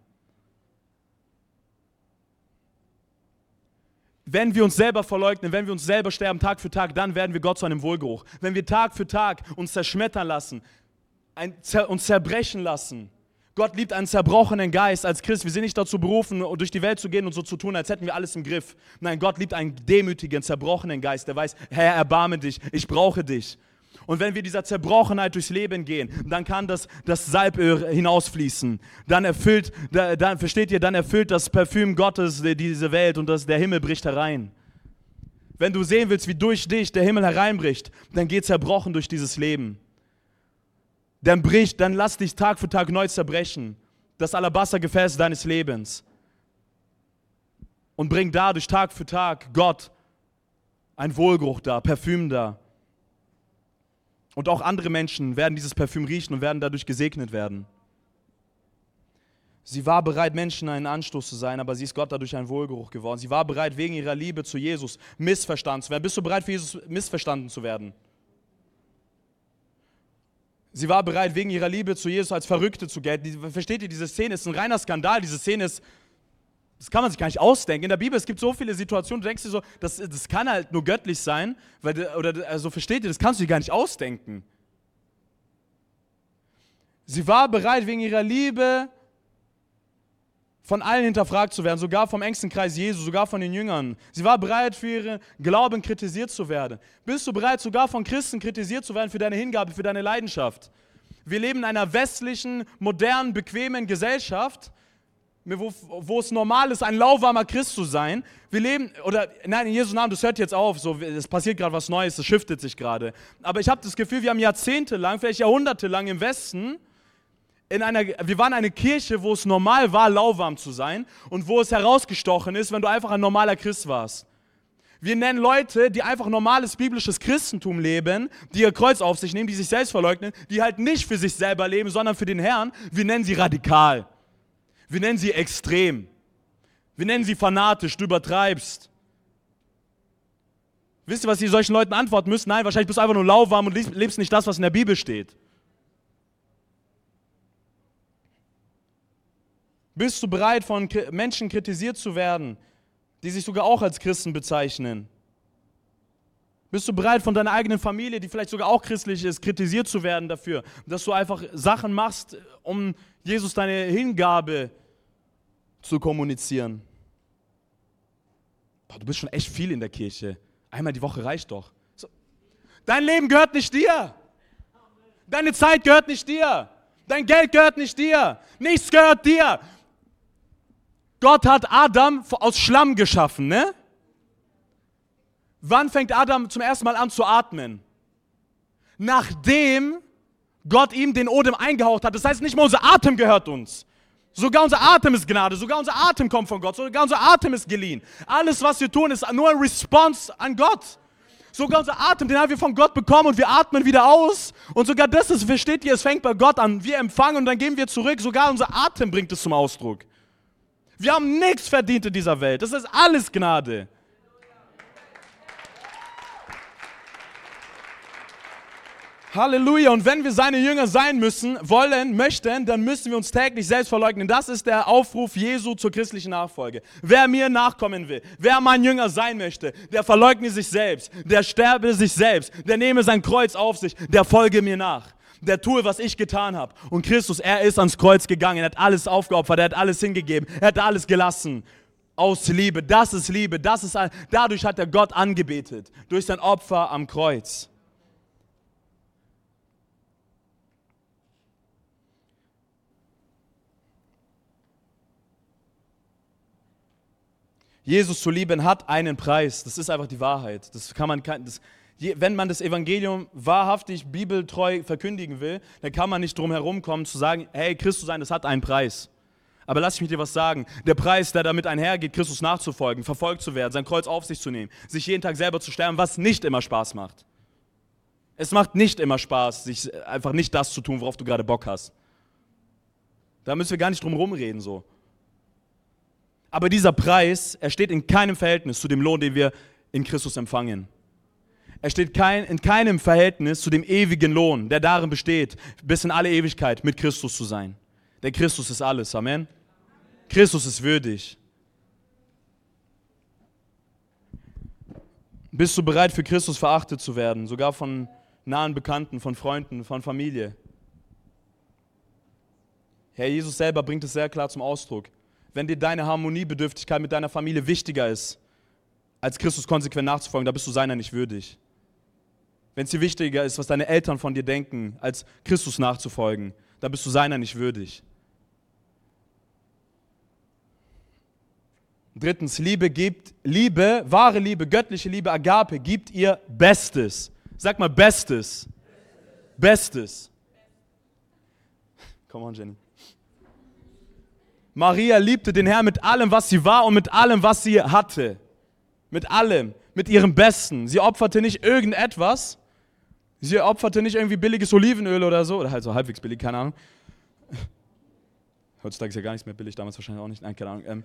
Wenn wir uns selber verleugnen, wenn wir uns selber sterben Tag für Tag, dann werden wir Gott zu einem Wohlgeruch. Wenn wir Tag für Tag uns zerschmettern lassen, ein, zer, uns zerbrechen lassen. Gott liebt einen zerbrochenen Geist als Christ. Wir sind nicht dazu berufen, durch die Welt zu gehen und so zu tun, als hätten wir alles im Griff. Nein, Gott liebt einen demütigen, zerbrochenen Geist, der weiß, Herr, erbarme dich, ich brauche dich. Und wenn wir dieser Zerbrochenheit durchs Leben gehen, dann kann das, das Salböl hinausfließen. Dann erfüllt, dann, versteht ihr, dann erfüllt das Parfüm Gottes diese Welt und das, der Himmel bricht herein. Wenn du sehen willst, wie durch dich der Himmel hereinbricht, dann geh zerbrochen durch dieses Leben. dann brich, dann lass dich Tag für Tag neu zerbrechen. Das Alabastergefäß deines Lebens. Und bring dadurch Tag für Tag Gott ein Wohlgeruch da, Parfüm da. Und auch andere Menschen werden dieses Parfüm riechen und werden dadurch gesegnet werden. Sie war bereit, Menschen einen Anstoß zu sein, aber sie ist Gott dadurch ein Wohlgeruch geworden. Sie war bereit, wegen ihrer Liebe zu Jesus missverstanden zu werden. Bist du bereit, für Jesus missverstanden zu werden? Sie war bereit, wegen ihrer Liebe zu Jesus als Verrückte zu gelten. Versteht ihr, diese Szene ist ein reiner Skandal. Diese Szene ist, das kann man sich gar nicht ausdenken. In der Bibel, es gibt so viele Situationen, du denkst dir so, das, das kann halt nur göttlich sein. Weil, oder, also versteht ihr, das kannst du dir gar nicht ausdenken. Sie war bereit, wegen ihrer Liebe von allen hinterfragt zu werden, sogar vom engsten Kreis Jesu, sogar von den Jüngern. Sie war bereit, für ihren Glauben kritisiert zu werden. Bist du bereit, sogar von Christen kritisiert zu werden für deine Hingabe, für deine Leidenschaft? Wir leben in einer westlichen, modernen, bequemen Gesellschaft, wo, wo es normal ist, ein lauwarmer Christ zu sein. Wir leben, oder nein, in Jesu Namen, das hört jetzt auf, so, es passiert gerade was Neues, es shiftet sich gerade. Aber ich habe das Gefühl, wir haben jahrzehntelang, vielleicht jahrhundertelang im Westen, In einer, wir waren eine Kirche, wo es normal war, lauwarm zu sein und wo es herausgestochen ist, wenn du einfach ein normaler Christ warst. Wir nennen Leute, die einfach normales biblisches Christentum leben, die ihr Kreuz auf sich nehmen, die sich selbst verleugnen, die halt nicht für sich selber leben, sondern für den Herrn. Wir nennen sie radikal. Wir nennen sie extrem. Wir nennen sie fanatisch, du übertreibst. Wisst ihr, was ihr solchen Leuten antworten müsst? Nein, wahrscheinlich bist du einfach nur lauwarm und lebst nicht das, was in der Bibel steht. Bist du bereit, von Menschen kritisiert zu werden, die sich sogar auch als Christen bezeichnen? Bist du bereit, von deiner eigenen Familie, die vielleicht sogar auch christlich ist, kritisiert zu werden dafür, dass du einfach Sachen machst, um Jesus deine Hingabe zu kommunizieren? Boah, du bist schon echt viel in der Kirche. Einmal die Woche reicht doch. So. Dein Leben gehört nicht dir. Deine Zeit gehört nicht dir. Dein Geld gehört nicht dir. Nichts gehört dir. Gott hat Adam aus Schlamm geschaffen, ne? Wann fängt Adam zum ersten Mal an zu atmen? Nachdem Gott ihm den Odem eingehaucht hat. Das heißt, nicht mal unser Atem gehört uns. Sogar unser Atem ist Gnade, sogar unser Atem kommt von Gott, sogar unser Atem ist geliehen. Alles, was wir tun, ist nur ein Response an Gott. Sogar unser Atem, den haben wir von Gott bekommen und wir atmen wieder aus. Und sogar das ist, versteht ihr, es fängt bei Gott an. Wir empfangen und dann geben wir zurück. Sogar unser Atem bringt es zum Ausdruck. Wir haben nichts verdient in dieser Welt. Das ist alles Gnade. Halleluja. Und wenn wir seine Jünger sein müssen, wollen, möchten, dann müssen wir uns täglich selbst verleugnen. Das ist der Aufruf Jesu zur christlichen Nachfolge. Wer mir nachkommen will, wer mein Jünger sein möchte, der verleugne sich selbst, der sterbe sich selbst, der nehme sein Kreuz auf sich, der folge mir nach. Der tue, was ich getan habe. Und Christus, er ist ans Kreuz gegangen, er hat alles aufgeopfert, er hat alles hingegeben, er hat alles gelassen. Aus Liebe, das ist Liebe, das ist, dadurch hat er Gott angebetet, durch sein Opfer am Kreuz. Jesus zu lieben hat einen Preis, das ist einfach die Wahrheit. Das kann man, das, wenn man das Evangelium wahrhaftig, bibeltreu verkündigen will, dann kann man nicht drum herum kommen zu sagen, hey, Christus sein, das hat einen Preis. Aber lass mich dir was sagen, der Preis, der damit einhergeht, Christus nachzufolgen, verfolgt zu werden, sein Kreuz auf sich zu nehmen, sich jeden Tag selber zu sterben, was nicht immer Spaß macht. Es macht nicht immer Spaß, sich einfach nicht das zu tun, worauf du gerade Bock hast. Da müssen wir gar nicht drum rumreden so. Aber dieser Preis, er steht in keinem Verhältnis zu dem Lohn, den wir in Christus empfangen. Er steht kein, in keinem Verhältnis zu dem ewigen Lohn, der darin besteht, bis in alle Ewigkeit mit Christus zu sein. Denn Christus ist alles, Amen. Christus ist würdig. Bist du bereit, für Christus verachtet zu werden, sogar von nahen Bekannten, von Freunden, von Familie? Herr Jesus selber bringt es sehr klar zum Ausdruck. Wenn dir deine Harmoniebedürftigkeit mit deiner Familie wichtiger ist, als Christus konsequent nachzufolgen, da bist du seiner nicht würdig. Wenn es dir wichtiger ist, was deine Eltern von dir denken, als Christus nachzufolgen, da bist du seiner nicht würdig. Drittens, Liebe gibt, Liebe, wahre Liebe, göttliche Liebe, Agape, gibt ihr Bestes. Sag mal Bestes. Bestes. Come on, Jenny. Maria liebte den Herrn mit allem, was sie war und mit allem, was sie hatte. Mit allem, mit ihrem Besten. Sie opferte nicht irgendetwas. Sie opferte nicht irgendwie billiges Olivenöl oder so. Oder halt so halbwegs billig, keine Ahnung. Heutzutage ist ja gar nichts mehr billig, damals wahrscheinlich auch nicht. Nein, keine Ahnung. Ähm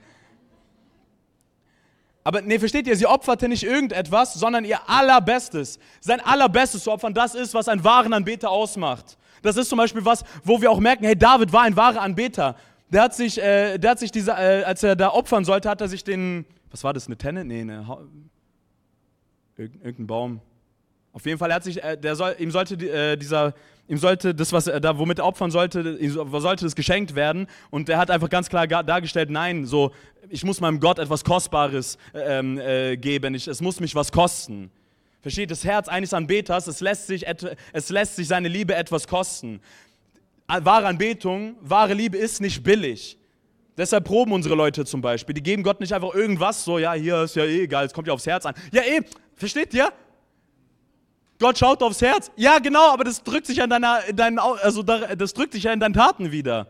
Aber nee, versteht ihr, sie opferte nicht irgendetwas, sondern ihr Allerbestes. Sein Allerbestes zu opfern, das ist, was einen wahren Anbeter ausmacht. Das ist zum Beispiel was, wo wir auch merken, hey, David war ein wahrer Anbeter. Der hat sich, äh, der hat sich diese, äh, als er da opfern sollte, hat er sich den, was war das, eine Tenne? Nee, eine, ha Irg irgendein Baum. Auf jeden Fall, er hat sich, äh, der soll, ihm sollte äh, dieser, ihm sollte das, was er da, womit er opfern sollte, ihm sollte das geschenkt werden. Und er hat einfach ganz klar dargestellt, nein, so, ich muss meinem Gott etwas Kostbares ähm, äh, geben. Ich, es muss mich was kosten. Versteht, das Herz eines Anbeters, es lässt sich, es lässt sich seine Liebe etwas kosten. Wahre Anbetung, wahre Liebe ist nicht billig. Deshalb proben unsere Leute zum Beispiel. Die geben Gott nicht einfach irgendwas, so, ja, hier ist ja eh egal, es kommt ja aufs Herz an. Ja, eh, versteht ihr? Gott schaut aufs Herz. Ja, genau, aber das drückt sich ja in deiner, in deinen, also das drückt sich ja in deinen Taten wieder.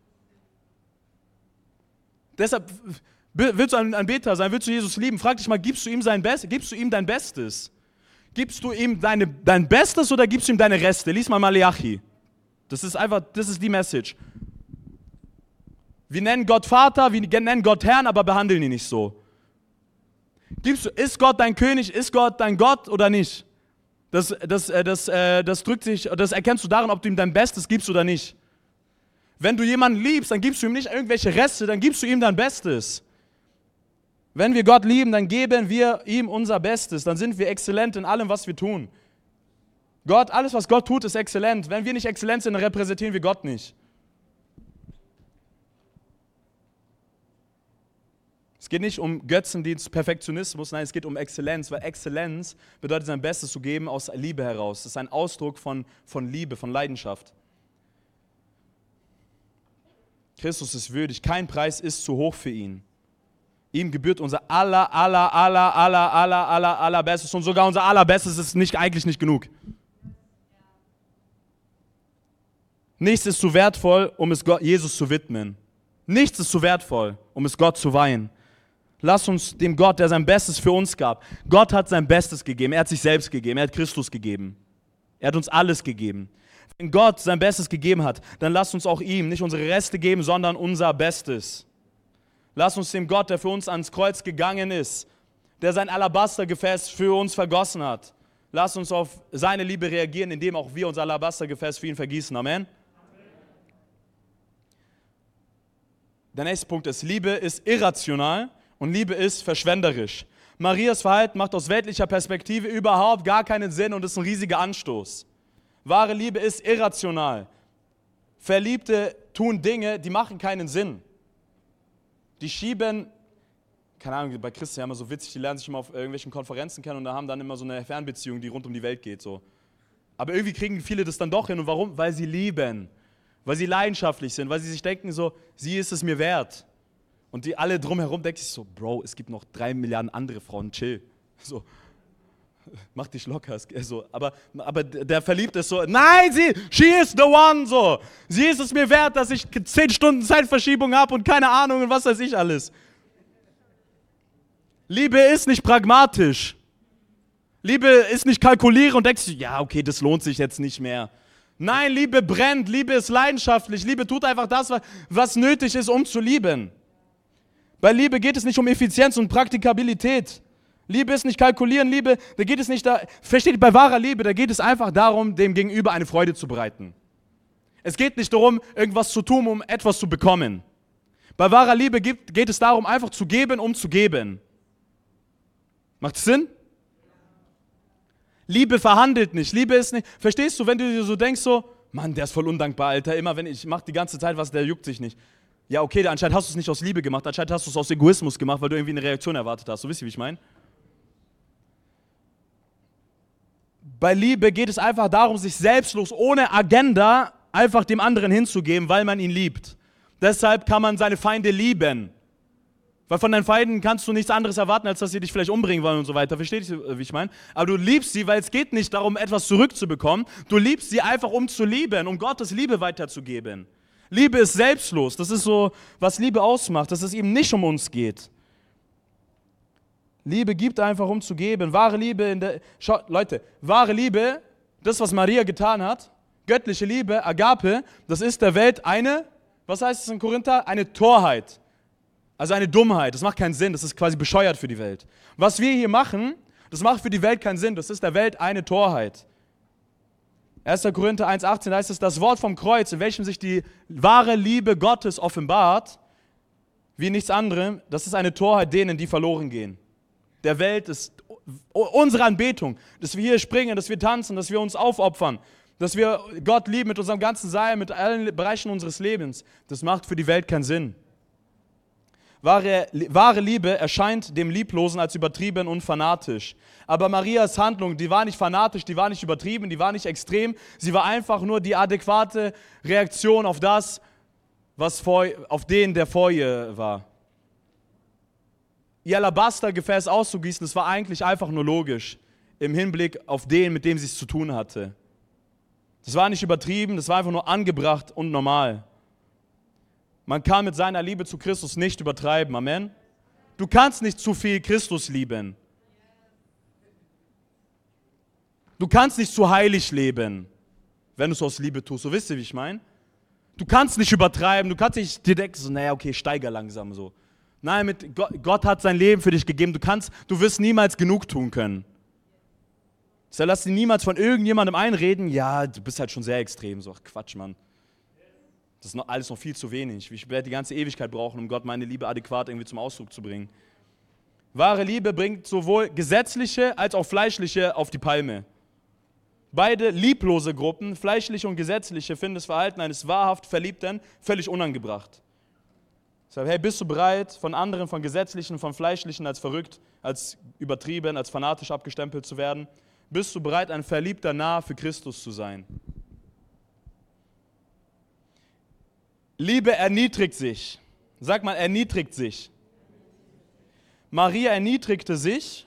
Deshalb, willst du ein Anbeter sein, willst du Jesus lieben, frag dich mal, gibst du ihm sein Bestes, gibst du ihm dein Bestes? Gibst du ihm deine, dein Bestes oder gibst du ihm deine Reste? Lies mal Maleachi. Das ist einfach, das ist die Message. Wir nennen Gott Vater, wir nennen Gott Herrn, aber behandeln ihn nicht so. Gibst du, ist Gott dein König, ist Gott dein Gott oder nicht? Das, das, das, das, das drückt sich, das erkennst du daran, ob du ihm dein Bestes gibst oder nicht. Wenn du jemanden liebst, dann gibst du ihm nicht irgendwelche Reste, dann gibst du ihm dein Bestes. Wenn wir Gott lieben, dann geben wir ihm unser Bestes, dann sind wir exzellent in allem, was wir tun. Gott, alles, was Gott tut, ist exzellent. Wenn wir nicht exzellent sind, dann repräsentieren wir Gott nicht. Es geht nicht um Götzendienst, Perfektionismus, nein, es geht um Exzellenz, weil Exzellenz bedeutet, sein Bestes zu geben aus Liebe heraus. Das ist ein Ausdruck von, von Liebe, von Leidenschaft. Christus ist würdig, kein Preis ist zu hoch für ihn. Ihm gebührt unser aller, aller, aller, aller, aller, aller, allerbestes und sogar unser allerbestes ist nicht, eigentlich nicht genug. Nichts ist zu wertvoll, um es Gott, Jesus zu widmen. Nichts ist zu wertvoll, um es Gott zu weihen. Lass uns dem Gott, der sein Bestes für uns gab. Gott hat sein Bestes gegeben, er hat sich selbst gegeben, er hat Christus gegeben. Er hat uns alles gegeben. Wenn Gott sein Bestes gegeben hat, dann lass uns auch ihm nicht unsere Reste geben, sondern unser Bestes. Lass uns dem Gott, der für uns ans Kreuz gegangen ist, der sein Alabastergefäß für uns vergossen hat, lass uns auf seine Liebe reagieren, indem auch wir unser Alabastergefäß für ihn vergießen. Amen. Der nächste Punkt ist, Liebe ist irrational und Liebe ist verschwenderisch. Marias Verhalten macht aus weltlicher Perspektive überhaupt gar keinen Sinn und ist ein riesiger Anstoß. Wahre Liebe ist irrational. Verliebte tun Dinge, die machen keinen Sinn. Die schieben, keine Ahnung, bei Christen ja immer so witzig, die lernen sich immer auf irgendwelchen Konferenzen kennen und da haben dann immer so eine Fernbeziehung, die rund um die Welt geht. So. Aber irgendwie kriegen viele das dann doch hin. Und warum? Weil sie lieben. Weil sie leidenschaftlich sind, weil sie sich denken so, sie ist es mir wert. Und die alle drumherum denken sich so, Bro, es gibt noch drei Milliarden andere Frauen, chill. So, mach dich locker. So, aber, aber der Verliebte ist so, nein, sie, she is the one, so. Sie ist es mir wert, dass ich zehn Stunden Zeitverschiebung habe und keine Ahnung und was weiß ich alles. Liebe ist nicht pragmatisch. Liebe ist nicht kalkulierend und denkst du, ja, okay, das lohnt sich jetzt nicht mehr. Nein, Liebe brennt, Liebe ist leidenschaftlich, Liebe tut einfach das, was nötig ist, um zu lieben. Bei Liebe geht es nicht um Effizienz und Praktikabilität. Liebe ist nicht kalkulieren, Liebe, da geht es nicht, da, versteht ihr, bei wahrer Liebe, da geht es einfach darum, dem Gegenüber eine Freude zu bereiten. Es geht nicht darum, irgendwas zu tun, um etwas zu bekommen. Bei wahrer Liebe geht, geht es darum, einfach zu geben, um zu geben. Macht es Sinn? Liebe verhandelt nicht, Liebe ist nicht, verstehst du, wenn du dir so denkst, so, Mann, der ist voll undankbar, Alter, immer wenn ich mache die ganze Zeit was, der juckt sich nicht. Ja, okay, anscheinend hast du es nicht aus Liebe gemacht, anscheinend hast du es aus Egoismus gemacht, weil du irgendwie eine Reaktion erwartet hast, so wisst ihr, wie ich meine? Bei Liebe geht es einfach darum, sich selbstlos, ohne Agenda, einfach dem anderen hinzugeben, weil man ihn liebt. Deshalb kann man seine Feinde lieben. Weil von deinen Feinden kannst du nichts anderes erwarten, als dass sie dich vielleicht umbringen wollen und so weiter. Versteht ihr, wie ich meine? Aber du liebst sie, weil es geht nicht darum, etwas zurückzubekommen. Du liebst sie einfach, um zu lieben, um Gottes Liebe weiterzugeben. Liebe ist selbstlos. Das ist so, was Liebe ausmacht, dass es eben nicht um uns geht. Liebe gibt einfach, um zu geben. Wahre Liebe, in der, schau, Leute, wahre Liebe, das, was Maria getan hat, göttliche Liebe, Agape, das ist der Welt eine, was heißt es in Korinther? Eine Torheit. Also eine Dummheit. Das macht keinen Sinn. Das ist quasi bescheuert für die Welt. Was wir hier machen, das macht für die Welt keinen Sinn. Das ist der Welt eine Torheit. erster Korinther eins achtzehn heißt es, das Wort vom Kreuz, in welchem sich die wahre Liebe Gottes offenbart, wie nichts anderem, das ist eine Torheit denen, die verloren gehen. Der Welt ist unsere Anbetung, dass wir hier springen, dass wir tanzen, dass wir uns aufopfern, dass wir Gott lieben mit unserem ganzen Sein, mit allen Bereichen unseres Lebens. Das macht für die Welt keinen Sinn. Wahre, wahre Liebe erscheint dem Lieblosen als übertrieben und fanatisch. Aber Marias Handlung, die war nicht fanatisch, die war nicht übertrieben, die war nicht extrem. Sie war einfach nur die adäquate Reaktion auf das, was vor, auf den, der vor ihr war. Ihr Alabastergefäß auszugießen, das war eigentlich einfach nur logisch im Hinblick auf den, mit dem sie es zu tun hatte. Das war nicht übertrieben, das war einfach nur angebracht und normal. Man kann mit seiner Liebe zu Christus nicht übertreiben, Amen. Du kannst nicht zu viel Christus lieben. Du kannst nicht zu heilig leben, wenn du es aus Liebe tust. So wisst ihr, wie ich meine? Du kannst nicht übertreiben, du kannst nicht dir denken, so, naja, okay, steiger langsam so. Nein, mit Gott, Gott hat sein Leben für dich gegeben. Du kannst, du wirst niemals genug tun können. Deshalb lass dir niemals von irgendjemandem einreden, ja, du bist halt schon sehr extrem. So, ach Quatsch, Mann. Das ist noch alles noch viel zu wenig. Ich werde die ganze Ewigkeit brauchen, um Gott meine Liebe adäquat irgendwie zum Ausdruck zu bringen. Wahre Liebe bringt sowohl gesetzliche als auch fleischliche auf die Palme. Beide lieblose Gruppen, fleischliche und gesetzliche, finden das Verhalten eines wahrhaft Verliebten völlig unangebracht. Deshalb, hey, bist du bereit, von anderen, von gesetzlichen, von fleischlichen als verrückt, als übertrieben, als fanatisch abgestempelt zu werden? Bist du bereit, ein verliebter Narr für Christus zu sein? Liebe erniedrigt sich. Sag mal, erniedrigt sich. Maria erniedrigte sich,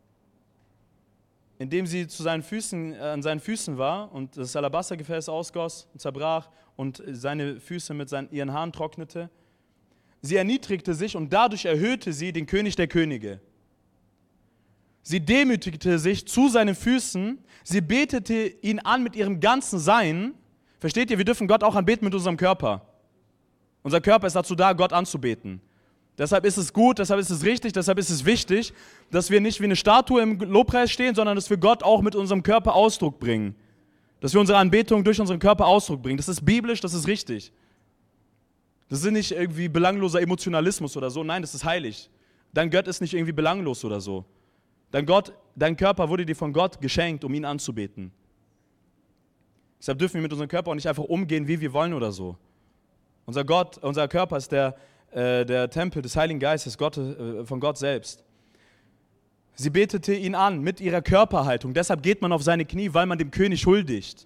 indem sie zu seinen Füßen, äh, an seinen Füßen war und das Alabastergefäß ausgoss und zerbrach und seine Füße mit seinen, ihren Haaren trocknete. Sie erniedrigte sich und dadurch erhöhte sie den König der Könige. Sie demütigte sich zu seinen Füßen, sie betete ihn an mit ihrem ganzen Sein. Versteht ihr, wir dürfen Gott auch anbeten mit unserem Körper. Unser Körper ist dazu da, Gott anzubeten. Deshalb ist es gut, deshalb ist es richtig, deshalb ist es wichtig, dass wir nicht wie eine Statue im Lobpreis stehen, sondern dass wir Gott auch mit unserem Körper Ausdruck bringen. Dass wir unsere Anbetung durch unseren Körper Ausdruck bringen. Das ist biblisch, das ist richtig. Das ist nicht irgendwie belangloser Emotionalismus oder so. Nein, das ist heilig. Dein Gott ist nicht irgendwie belanglos oder so. Dein, Gott, dein Körper wurde dir von Gott geschenkt, um ihn anzubeten. Deshalb dürfen wir mit unserem Körper auch nicht einfach umgehen, wie wir wollen oder so. Unser Gott, unser Körper ist der, äh, der Tempel des Heiligen Geistes, Gott, äh, von Gott selbst. Sie betete ihn an mit ihrer Körperhaltung. Deshalb geht man auf seine Knie, weil man dem König huldigt.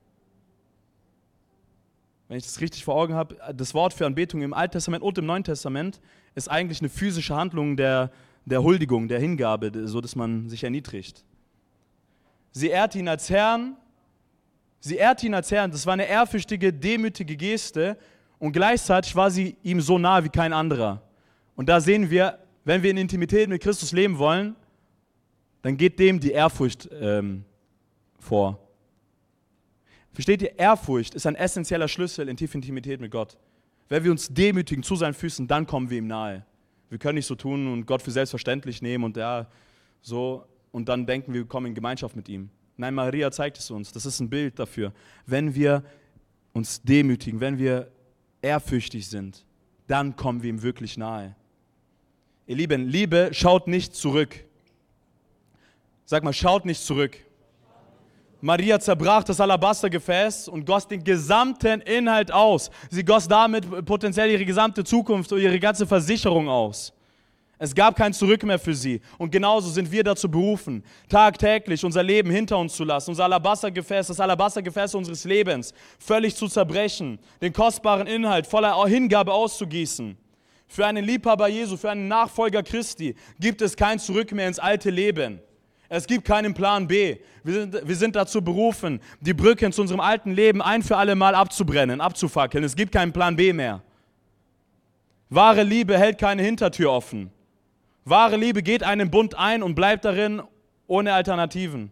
Wenn ich das richtig vor Augen habe, das Wort für Anbetung im Alten Testament und im Neuen Testament ist eigentlich eine physische Handlung der, der Huldigung, der Hingabe, so dass man sich erniedrigt. Sie ehrte ihn als Herrn, sie ehrte ihn als Herrn, das war eine ehrfürchtige, demütige Geste und gleichzeitig war sie ihm so nah wie kein anderer. Und da sehen wir, wenn wir in Intimität mit Christus leben wollen, dann geht dem die Ehrfurcht ähm, vor. Versteht ihr, Ehrfurcht ist ein essentieller Schlüssel in tiefe Intimität mit Gott. Wenn wir uns demütigen zu seinen Füßen, dann kommen wir ihm nahe. Wir können nicht so tun und Gott für selbstverständlich nehmen und ja, so und dann denken wir, wir kommen in Gemeinschaft mit ihm. Nein, Maria zeigt es uns. Das ist ein Bild dafür. Wenn wir uns demütigen, wenn wir ehrfürchtig sind, dann kommen wir ihm wirklich nahe. Ihr Lieben, Liebe schaut nicht zurück. Sag mal, schaut nicht zurück. Maria zerbrach das Alabastergefäß und goss den gesamten Inhalt aus. Sie goss damit potenziell ihre gesamte Zukunft und ihre ganze Versicherung aus. Es gab kein Zurück mehr für sie. Und genauso sind wir dazu berufen, tagtäglich unser Leben hinter uns zu lassen, unser Alabastergefäß, das Alabastergefäß unseres Lebens, völlig zu zerbrechen, den kostbaren Inhalt voller Hingabe auszugießen. Für einen Liebhaber Jesu, für einen Nachfolger Christi gibt es kein Zurück mehr ins alte Leben. Es gibt keinen Plan B. Wir sind, wir sind dazu berufen, die Brücke zu unserem alten Leben ein für alle Mal abzubrennen, abzufackeln. Es gibt keinen Plan B mehr. Wahre Liebe hält keine Hintertür offen. Wahre Liebe geht einen Bund ein und bleibt darin ohne Alternativen.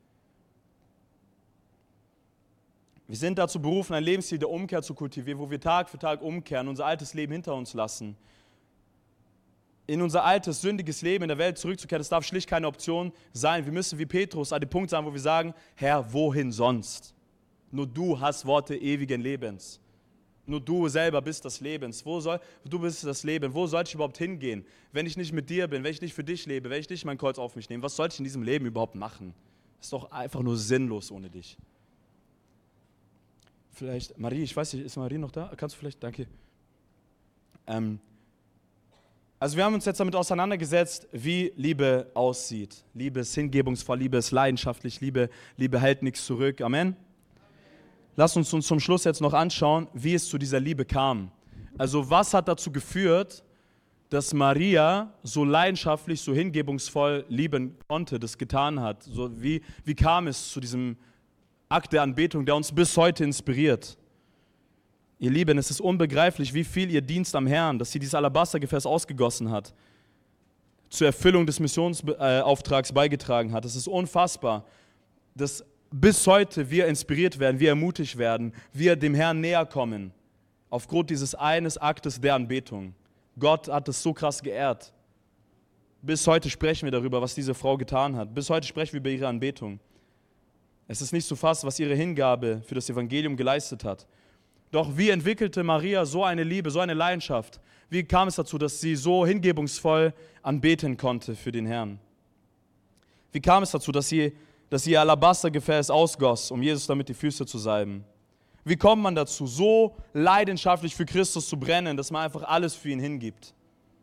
Wir sind dazu berufen, ein Lebensstil der Umkehr zu kultivieren, wo wir Tag für Tag umkehren, unser altes Leben hinter uns lassen. In unser altes, sündiges Leben in der Welt zurückzukehren, das darf schlicht keine Option sein. Wir müssen wie Petrus an den Punkt sein, wo wir sagen, Herr, wohin sonst? Nur du hast Worte ewigen Lebens. Nur du selber bist das Lebens. Wo soll, du bist das Leben. Wo soll ich überhaupt hingehen, wenn ich nicht mit dir bin, wenn ich nicht für dich lebe, wenn ich nicht mein Kreuz auf mich nehme? Was soll ich in diesem Leben überhaupt machen? Das ist doch einfach nur sinnlos ohne dich. Vielleicht, Marie, ich weiß nicht, ist Marie noch da? Kannst du vielleicht, danke. Ähm, also wir haben uns jetzt damit auseinandergesetzt, wie Liebe aussieht. Liebe ist hingebungsvoll, Liebe ist leidenschaftlich, Liebe, Liebe hält nichts zurück. Amen. Lass uns uns zum Schluss jetzt noch anschauen, wie es zu dieser Liebe kam. Also was hat dazu geführt, dass Maria so leidenschaftlich, so hingebungsvoll lieben konnte, das getan hat? So wie, wie kam es zu diesem Akt der Anbetung, der uns bis heute inspiriert? Ihr Lieben, es ist unbegreiflich, wie viel ihr Dienst am Herrn, dass sie dieses Alabastergefäß ausgegossen hat, zur Erfüllung des Missionsauftrags beigetragen hat. Es ist unfassbar, dass bis heute wir inspiriert werden, wir ermutigt werden, wir dem Herrn näher kommen, aufgrund dieses eines Aktes der Anbetung. Gott hat es so krass geehrt. Bis heute sprechen wir darüber, was diese Frau getan hat. Bis heute sprechen wir über ihre Anbetung. Es ist nicht zu fassen, was ihre Hingabe für das Evangelium geleistet hat. Doch wie entwickelte Maria so eine Liebe, so eine Leidenschaft? Wie kam es dazu, dass sie so hingebungsvoll anbeten konnte für den Herrn? Wie kam es dazu, dass sie, dass sie ihr Alabastergefäß ausgoss, um Jesus damit die Füße zu salben? Wie kommt man dazu, so leidenschaftlich für Christus zu brennen, dass man einfach alles für ihn hingibt?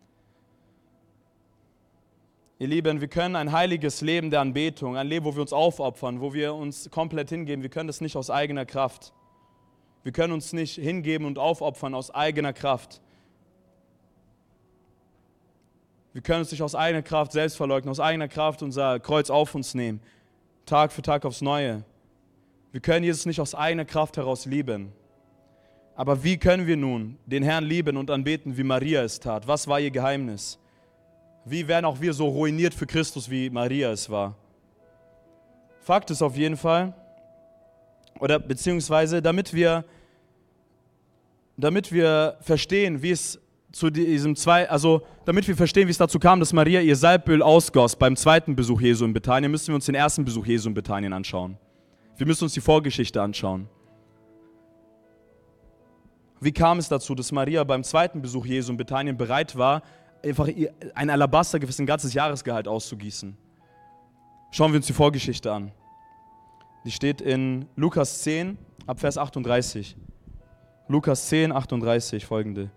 Ihr Lieben, wir können ein heiliges Leben der Anbetung, ein Leben, wo wir uns aufopfern, wo wir uns komplett hingeben, wir können das nicht aus eigener Kraft. Wir können uns nicht hingeben und aufopfern aus eigener Kraft. Wir können uns nicht aus eigener Kraft selbst verleugnen, aus eigener Kraft unser Kreuz auf uns nehmen, Tag für Tag aufs Neue. Wir können Jesus nicht aus eigener Kraft heraus lieben. Aber wie können wir nun den Herrn lieben und anbeten, wie Maria es tat? Was war ihr Geheimnis? Wie werden auch wir so ruiniert für Christus, wie Maria es war? Fakt ist auf jeden Fall, oder beziehungsweise damit wir, damit wir verstehen, wie es zu diesem zwei, also damit wir verstehen, wie es dazu kam, dass Maria ihr Salböl ausgoss beim zweiten Besuch Jesu in Bethanien, müssen wir uns den ersten Besuch Jesu in Bethanien anschauen. Wir müssen uns die Vorgeschichte anschauen. Wie kam es dazu, dass Maria beim zweiten Besuch Jesu in Bethanien bereit war, einfach ein Alabastergefäß, ein ganzes Jahresgehalt auszugießen? Schauen wir uns die Vorgeschichte an. Die steht in Lukas zehn, ab Vers achtunddreißig. Lukas zehn, achtunddreißig, folgende.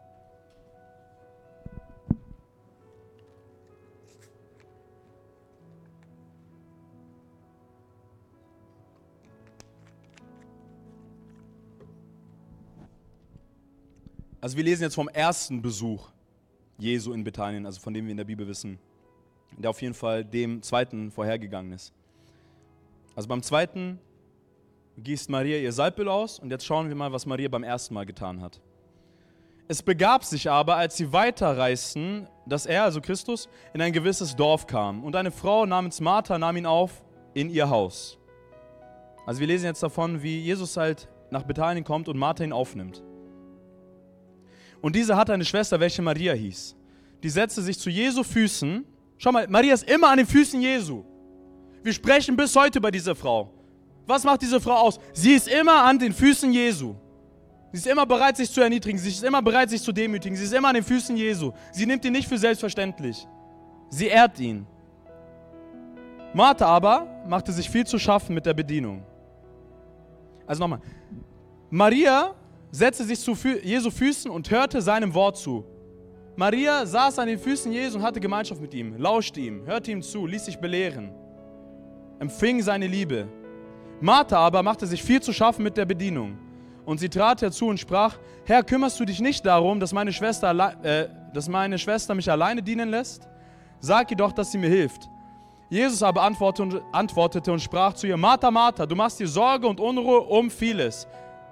Also wir lesen jetzt vom ersten Besuch Jesu in Bethanien, also von dem wir in der Bibel wissen, der auf jeden Fall dem zweiten vorhergegangen ist. Also beim zweiten gießt Maria ihr Salböl aus und jetzt schauen wir mal, was Maria beim ersten Mal getan hat. Es begab sich aber, als sie weiterreisten, dass er, also Christus, in ein gewisses Dorf kam und eine Frau namens Martha nahm ihn auf in ihr Haus. Also wir lesen jetzt davon, wie Jesus halt nach Bethanien kommt und Martha ihn aufnimmt. Und diese hatte eine Schwester, welche Maria hieß. Die setzte sich zu Jesu Füßen. Schau mal, Maria ist immer an den Füßen Jesu. Wir sprechen bis heute über diese Frau. Was macht diese Frau aus? Sie ist immer an den Füßen Jesu. Sie ist immer bereit, sich zu erniedrigen. Sie ist immer bereit, sich zu demütigen. Sie ist immer an den Füßen Jesu. Sie nimmt ihn nicht für selbstverständlich. Sie ehrt ihn. Martha aber machte sich viel zu schaffen mit der Bedienung. Also nochmal. Maria setzte sich zu Jesu Füßen und hörte seinem Wort zu. Maria saß an den Füßen Jesu und hatte Gemeinschaft mit ihm, lauschte ihm, hörte ihm zu, ließ sich belehren, empfing seine Liebe. Martha aber machte sich viel zu schaffen mit der Bedienung. Und sie trat herzu und sprach, Herr, kümmerst du dich nicht darum, dass meine Schwester, äh, dass meine Schwester mich alleine dienen lässt? Sag ihr doch, dass sie mir hilft. Jesus aber antwortete und sprach zu ihr, Martha, Martha, du machst dir Sorge und Unruhe um vieles.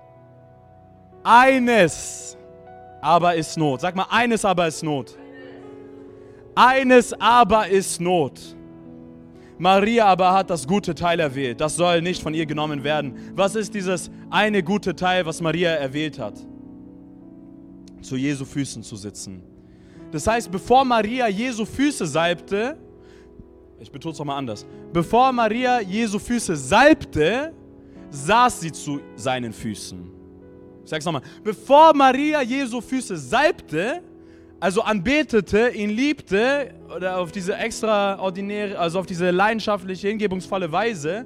Eines aber ist Not. Sag mal, eines aber ist Not. Eines aber ist Not. Maria aber hat das gute Teil erwählt. Das soll nicht von ihr genommen werden. Was ist dieses eine gute Teil, was Maria erwählt hat? Zu Jesu Füßen zu sitzen. Das heißt, bevor Maria Jesu Füße salbte, ich betone es nochmal anders, bevor Maria Jesu Füße salbte, saß sie zu seinen Füßen. Ich sage es nochmal, bevor Maria Jesu Füße salbte, also anbetete, ihn liebte, oder auf diese extraordinäre, also auf diese leidenschaftliche, hingebungsvolle Weise,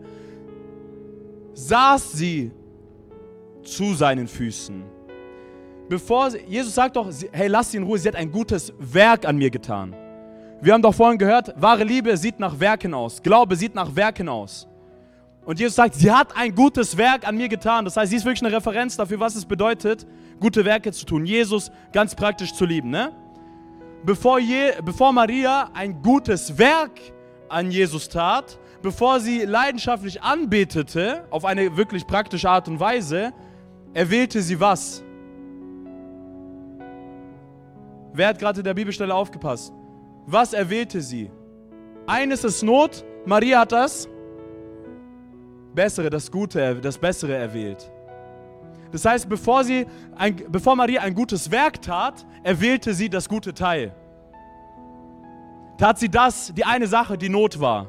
saß sie zu seinen Füßen. Bevor sie, Jesus sagt doch, hey, lass sie in Ruhe, sie hat ein gutes Werk an mir getan. Wir haben doch vorhin gehört, wahre Liebe sieht nach Werken aus. Glaube sieht nach Werken aus. Und Jesus sagt, sie hat ein gutes Werk an mir getan. Das heißt, sie ist wirklich eine Referenz dafür, was es bedeutet, gute Werke zu tun. Jesus ganz praktisch zu lieben. Ne? Bevor, Je, bevor Maria ein gutes Werk an Jesus tat, bevor sie leidenschaftlich anbetete, auf eine wirklich praktische Art und Weise, erwählte sie was? Wer hat gerade in der Bibelstelle aufgepasst? Was erwählte sie? Eines ist Not, Maria hat das Bessere, das Gute, das Bessere erwählt. Das heißt, bevor, sie ein, bevor Maria ein gutes Werk tat, erwählte sie das gute Teil. Tat sie das, die eine Sache, die Not war.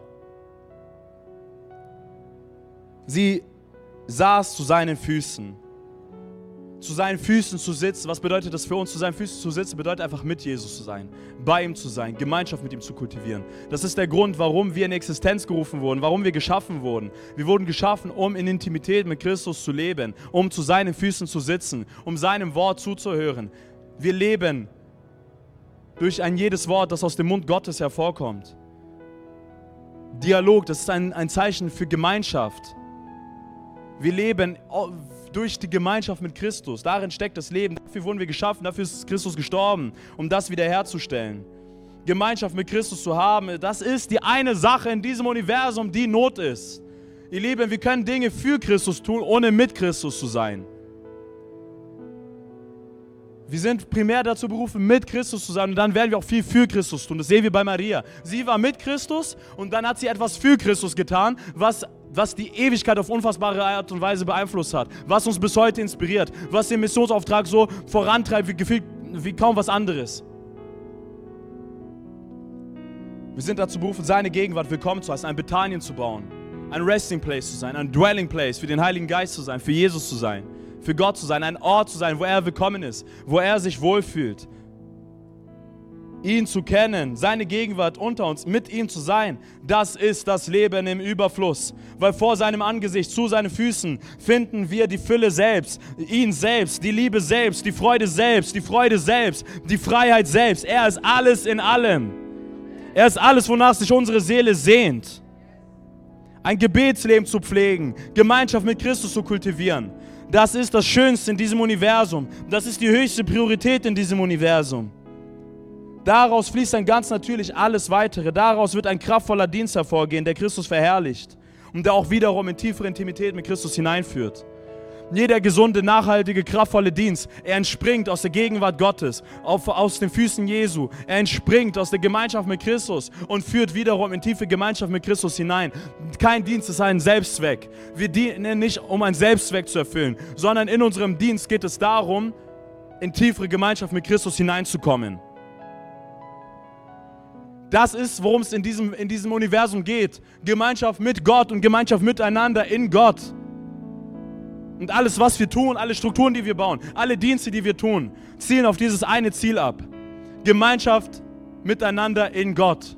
Sie saß zu seinen Füßen. Zu seinen Füßen zu sitzen, was bedeutet das für uns? Zu seinen Füßen zu sitzen bedeutet einfach mit Jesus zu sein, bei ihm zu sein, Gemeinschaft mit ihm zu kultivieren. Das ist der Grund, warum wir in Existenz gerufen wurden, warum wir geschaffen wurden. Wir wurden geschaffen, um in Intimität mit Christus zu leben, um zu seinen Füßen zu sitzen, um seinem Wort zuzuhören. Wir leben durch ein jedes Wort, das aus dem Mund Gottes hervorkommt. Dialog, das ist ein, ein Zeichen für Gemeinschaft. Wir leben durch die Gemeinschaft mit Christus. Darin steckt das Leben. Dafür wurden wir geschaffen, dafür ist Christus gestorben, um das wiederherzustellen. Gemeinschaft mit Christus zu haben, das ist die eine Sache in diesem Universum, die Not ist. Ihr Lieben, wir können Dinge für Christus tun, ohne mit Christus zu sein. Wir sind primär dazu berufen, mit Christus zu sein und dann werden wir auch viel für Christus tun. Das sehen wir bei Maria. Sie war mit Christus und dann hat sie etwas für Christus getan, was, was die Ewigkeit auf unfassbare Art und Weise beeinflusst hat, was uns bis heute inspiriert, was den Missionsauftrag so vorantreibt wie, wie kaum was anderes. Wir sind dazu berufen, seine Gegenwart willkommen zu heißen, ein Bethanien zu bauen, ein Resting Place zu sein, ein Dwelling Place für den Heiligen Geist zu sein, für Jesus zu sein. Für Gott zu sein, ein Ort zu sein, wo er willkommen ist, wo er sich wohlfühlt. Ihn zu kennen, seine Gegenwart unter uns, mit ihm zu sein, das ist das Leben im Überfluss. Weil vor seinem Angesicht, zu seinen Füßen, finden wir die Fülle selbst, ihn selbst, die Liebe selbst, die Freude selbst, die Freude selbst, die Freiheit selbst. Er ist alles in allem. Er ist alles, wonach sich unsere Seele sehnt. Ein Gebetsleben zu pflegen, Gemeinschaft mit Christus zu kultivieren. Das ist das Schönste in diesem Universum. Das ist die höchste Priorität in diesem Universum. Daraus fließt dann ganz natürlich alles Weitere. Daraus wird ein kraftvoller Dienst hervorgehen, der Christus verherrlicht und der auch wiederum in tiefere Intimität mit Christus hineinführt. Jeder gesunde, nachhaltige, kraftvolle Dienst, er entspringt aus der Gegenwart Gottes, auf, aus den Füßen Jesu. Er entspringt aus der Gemeinschaft mit Christus und führt wiederum in tiefe Gemeinschaft mit Christus hinein. Kein Dienst ist ein Selbstzweck. Wir dienen nicht, um einen Selbstzweck zu erfüllen, sondern in unserem Dienst geht es darum, in tiefere Gemeinschaft mit Christus hineinzukommen. Das ist, worum es in diesem, in diesem Universum geht. Gemeinschaft mit Gott und Gemeinschaft miteinander in Gott. Und alles, was wir tun, alle Strukturen, die wir bauen, alle Dienste, die wir tun, zielen auf dieses eine Ziel ab. Gemeinschaft miteinander in Gott.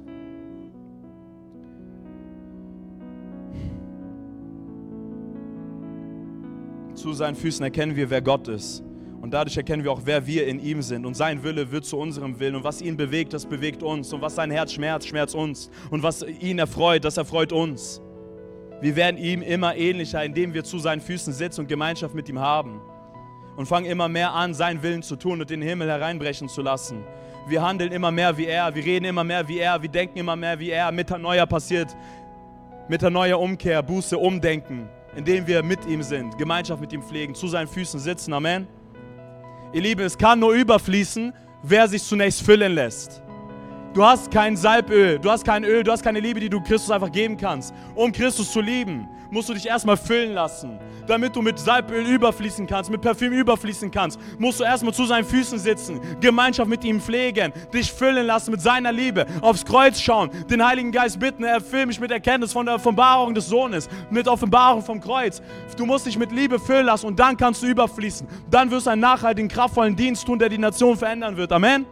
Zu seinen Füßen erkennen wir, wer Gott ist. Und dadurch erkennen wir auch, wer wir in ihm sind. Und sein Wille wird zu unserem Willen. Und was ihn bewegt, das bewegt uns. Und was sein Herz schmerzt, schmerzt uns. Und was ihn erfreut, das erfreut uns. Wir werden ihm immer ähnlicher, indem wir zu seinen Füßen sitzen und Gemeinschaft mit ihm haben. Und fangen immer mehr an, seinen Willen zu tun und den Himmel hereinbrechen zu lassen. Wir handeln immer mehr wie er, wir reden immer mehr wie er, wir denken immer mehr wie er. Metanoia passiert, Metanoia Umkehr, Buße, Umdenken, indem wir mit ihm sind, Gemeinschaft mit ihm pflegen, zu seinen Füßen sitzen, Amen. Ihr Lieben, es kann nur überfließen, wer sich zunächst füllen lässt. Du hast kein Salböl, du hast kein Öl, du hast keine Liebe, die du Christus einfach geben kannst. Um Christus zu lieben, musst du dich erstmal füllen lassen. Damit du mit Salböl überfließen kannst, mit Parfüm überfließen kannst, musst du erstmal zu seinen Füßen sitzen, Gemeinschaft mit ihm pflegen, dich füllen lassen mit seiner Liebe, aufs Kreuz schauen, den Heiligen Geist bitten, erfüll mich mit Erkenntnis von der Offenbarung des Sohnes, mit Offenbarung vom Kreuz. Du musst dich mit Liebe füllen lassen und dann kannst du überfließen. Dann wirst du einen nachhaltigen, kraftvollen Dienst tun, der die Nation verändern wird. Amen.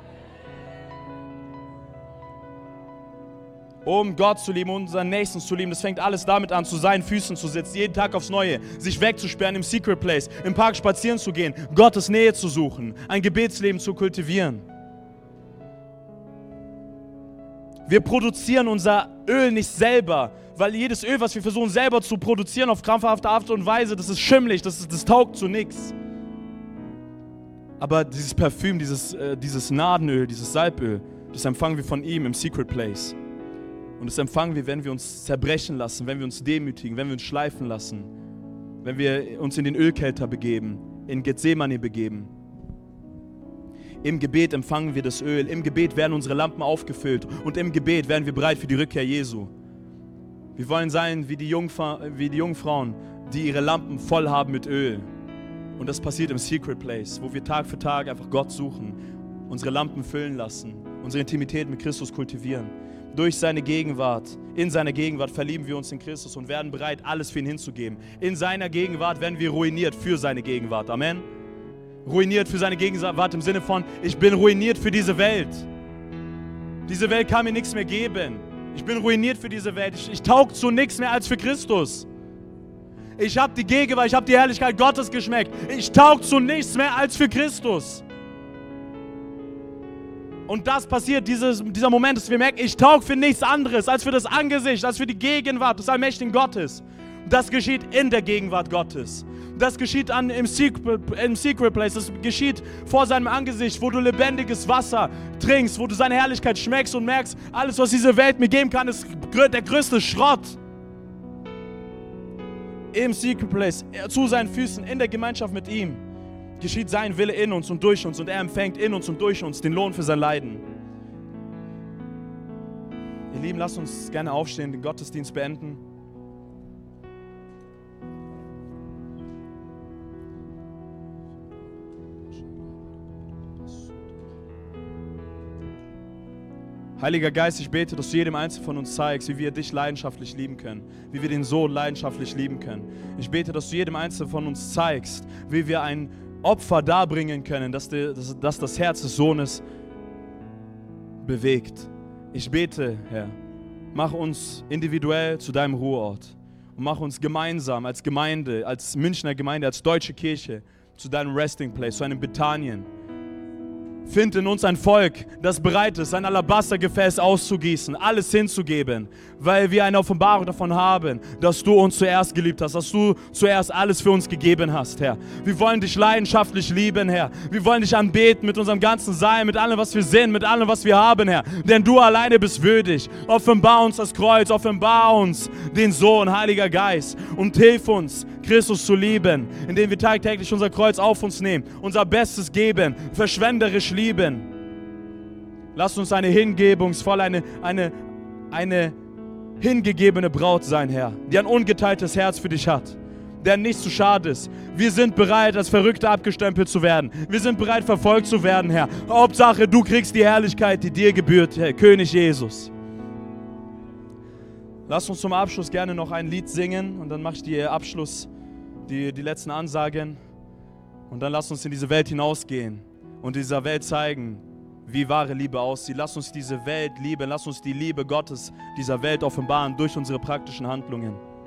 Um Gott zu lieben, unseren Nächsten zu lieben, das fängt alles damit an, zu seinen Füßen zu sitzen, jeden Tag aufs Neue, sich wegzusperren im Secret Place, im Park spazieren zu gehen, Gottes Nähe zu suchen, ein Gebetsleben zu kultivieren. Wir produzieren unser Öl nicht selber, weil jedes Öl, was wir versuchen selber zu produzieren auf krampfhafte Art und Weise, das ist schimmlig, das, ist, das taugt zu nichts. Aber dieses Parfüm, dieses, äh, dieses Nadenöl, dieses Salböl, das empfangen wir von ihm im Secret Place. Und das empfangen wir, wenn wir uns zerbrechen lassen, wenn wir uns demütigen, wenn wir uns schleifen lassen, wenn wir uns in den Ölkelter begeben, in Gethsemane begeben. Im Gebet empfangen wir das Öl, im Gebet werden unsere Lampen aufgefüllt und im Gebet werden wir bereit für die Rückkehr Jesu. Wir wollen sein wie die, Jungfra- wie die Jungfrauen, die ihre Lampen voll haben mit Öl. Und das passiert im Secret Place, wo wir Tag für Tag einfach Gott suchen, unsere Lampen füllen lassen, unsere Intimität mit Christus kultivieren. Durch seine Gegenwart, in seiner Gegenwart verlieben wir uns in Christus und werden bereit, alles für ihn hinzugeben. In seiner Gegenwart werden wir ruiniert für seine Gegenwart. Amen. Ruiniert für seine Gegenwart im Sinne von, ich bin ruiniert für diese Welt. Diese Welt kann mir nichts mehr geben. Ich bin ruiniert für diese Welt. Ich, ich taug zu nichts mehr als für Christus. Ich habe die Gegenwart, ich habe die Herrlichkeit Gottes geschmeckt. Ich taug zu nichts mehr als für Christus. Und das passiert, dieses, dieser Moment, dass wir merken, ich taug für nichts anderes als für das Angesicht, als für die Gegenwart des allmächtigen Gottes. Das geschieht in der Gegenwart Gottes. Das geschieht an, im, Secret, im Secret Place, das geschieht vor seinem Angesicht, wo du lebendiges Wasser trinkst, wo du seine Herrlichkeit schmeckst und merkst, alles, was diese Welt mir geben kann, ist der größte Schrott. Im Secret Place, zu seinen Füßen, in der Gemeinschaft mit ihm, geschieht sein Wille in uns und durch uns und er empfängt in uns und durch uns den Lohn für sein Leiden. Ihr Lieben, lasst uns gerne aufstehen, den Gottesdienst beenden. Heiliger Geist, ich bete, dass du jedem Einzelnen von uns zeigst, wie wir dich leidenschaftlich lieben können, wie wir den Sohn leidenschaftlich lieben können. Ich bete, dass du jedem Einzelnen von uns zeigst, wie wir ein Opfer darbringen können, dass, die, dass, dass das Herz des Sohnes bewegt. Ich bete, Herr, mach uns individuell zu deinem Ruheort und mach uns gemeinsam als Gemeinde, als Münchner Gemeinde, als deutsche Kirche zu deinem Resting Place, zu einem Bethanien. Find in uns ein Volk, das bereit ist, ein Alabastergefäß auszugießen, alles hinzugeben, weil wir eine Offenbarung davon haben, dass du uns zuerst geliebt hast, dass du zuerst alles für uns gegeben hast, Herr. Wir wollen dich leidenschaftlich lieben, Herr. Wir wollen dich anbeten mit unserem ganzen Sein, mit allem, was wir sind, mit allem, was wir haben, Herr. Denn du alleine bist würdig. Offenbar uns das Kreuz, offenbar uns den Sohn, Heiliger Geist, und hilf uns, Christus zu lieben, indem wir tagtäglich unser Kreuz auf uns nehmen, unser Bestes geben, verschwenderisch lieben. Lass uns eine hingebungsvolle, eine, eine, eine hingegebene Braut sein, Herr, die ein ungeteiltes Herz für dich hat, der nicht zu schade ist. Wir sind bereit, als Verrückte abgestempelt zu werden. Wir sind bereit, verfolgt zu werden, Herr. Hauptsache, du kriegst die Herrlichkeit, die dir gebührt, Herr, König Jesus. Lass uns zum Abschluss gerne noch ein Lied singen und dann mache ich die Abschluss, die, die letzten Ansagen und dann lass uns in diese Welt hinausgehen und dieser Welt zeigen, wie wahre Liebe aussieht. Lass uns diese Welt lieben, lass uns die Liebe Gottes dieser Welt offenbaren durch unsere praktischen Handlungen.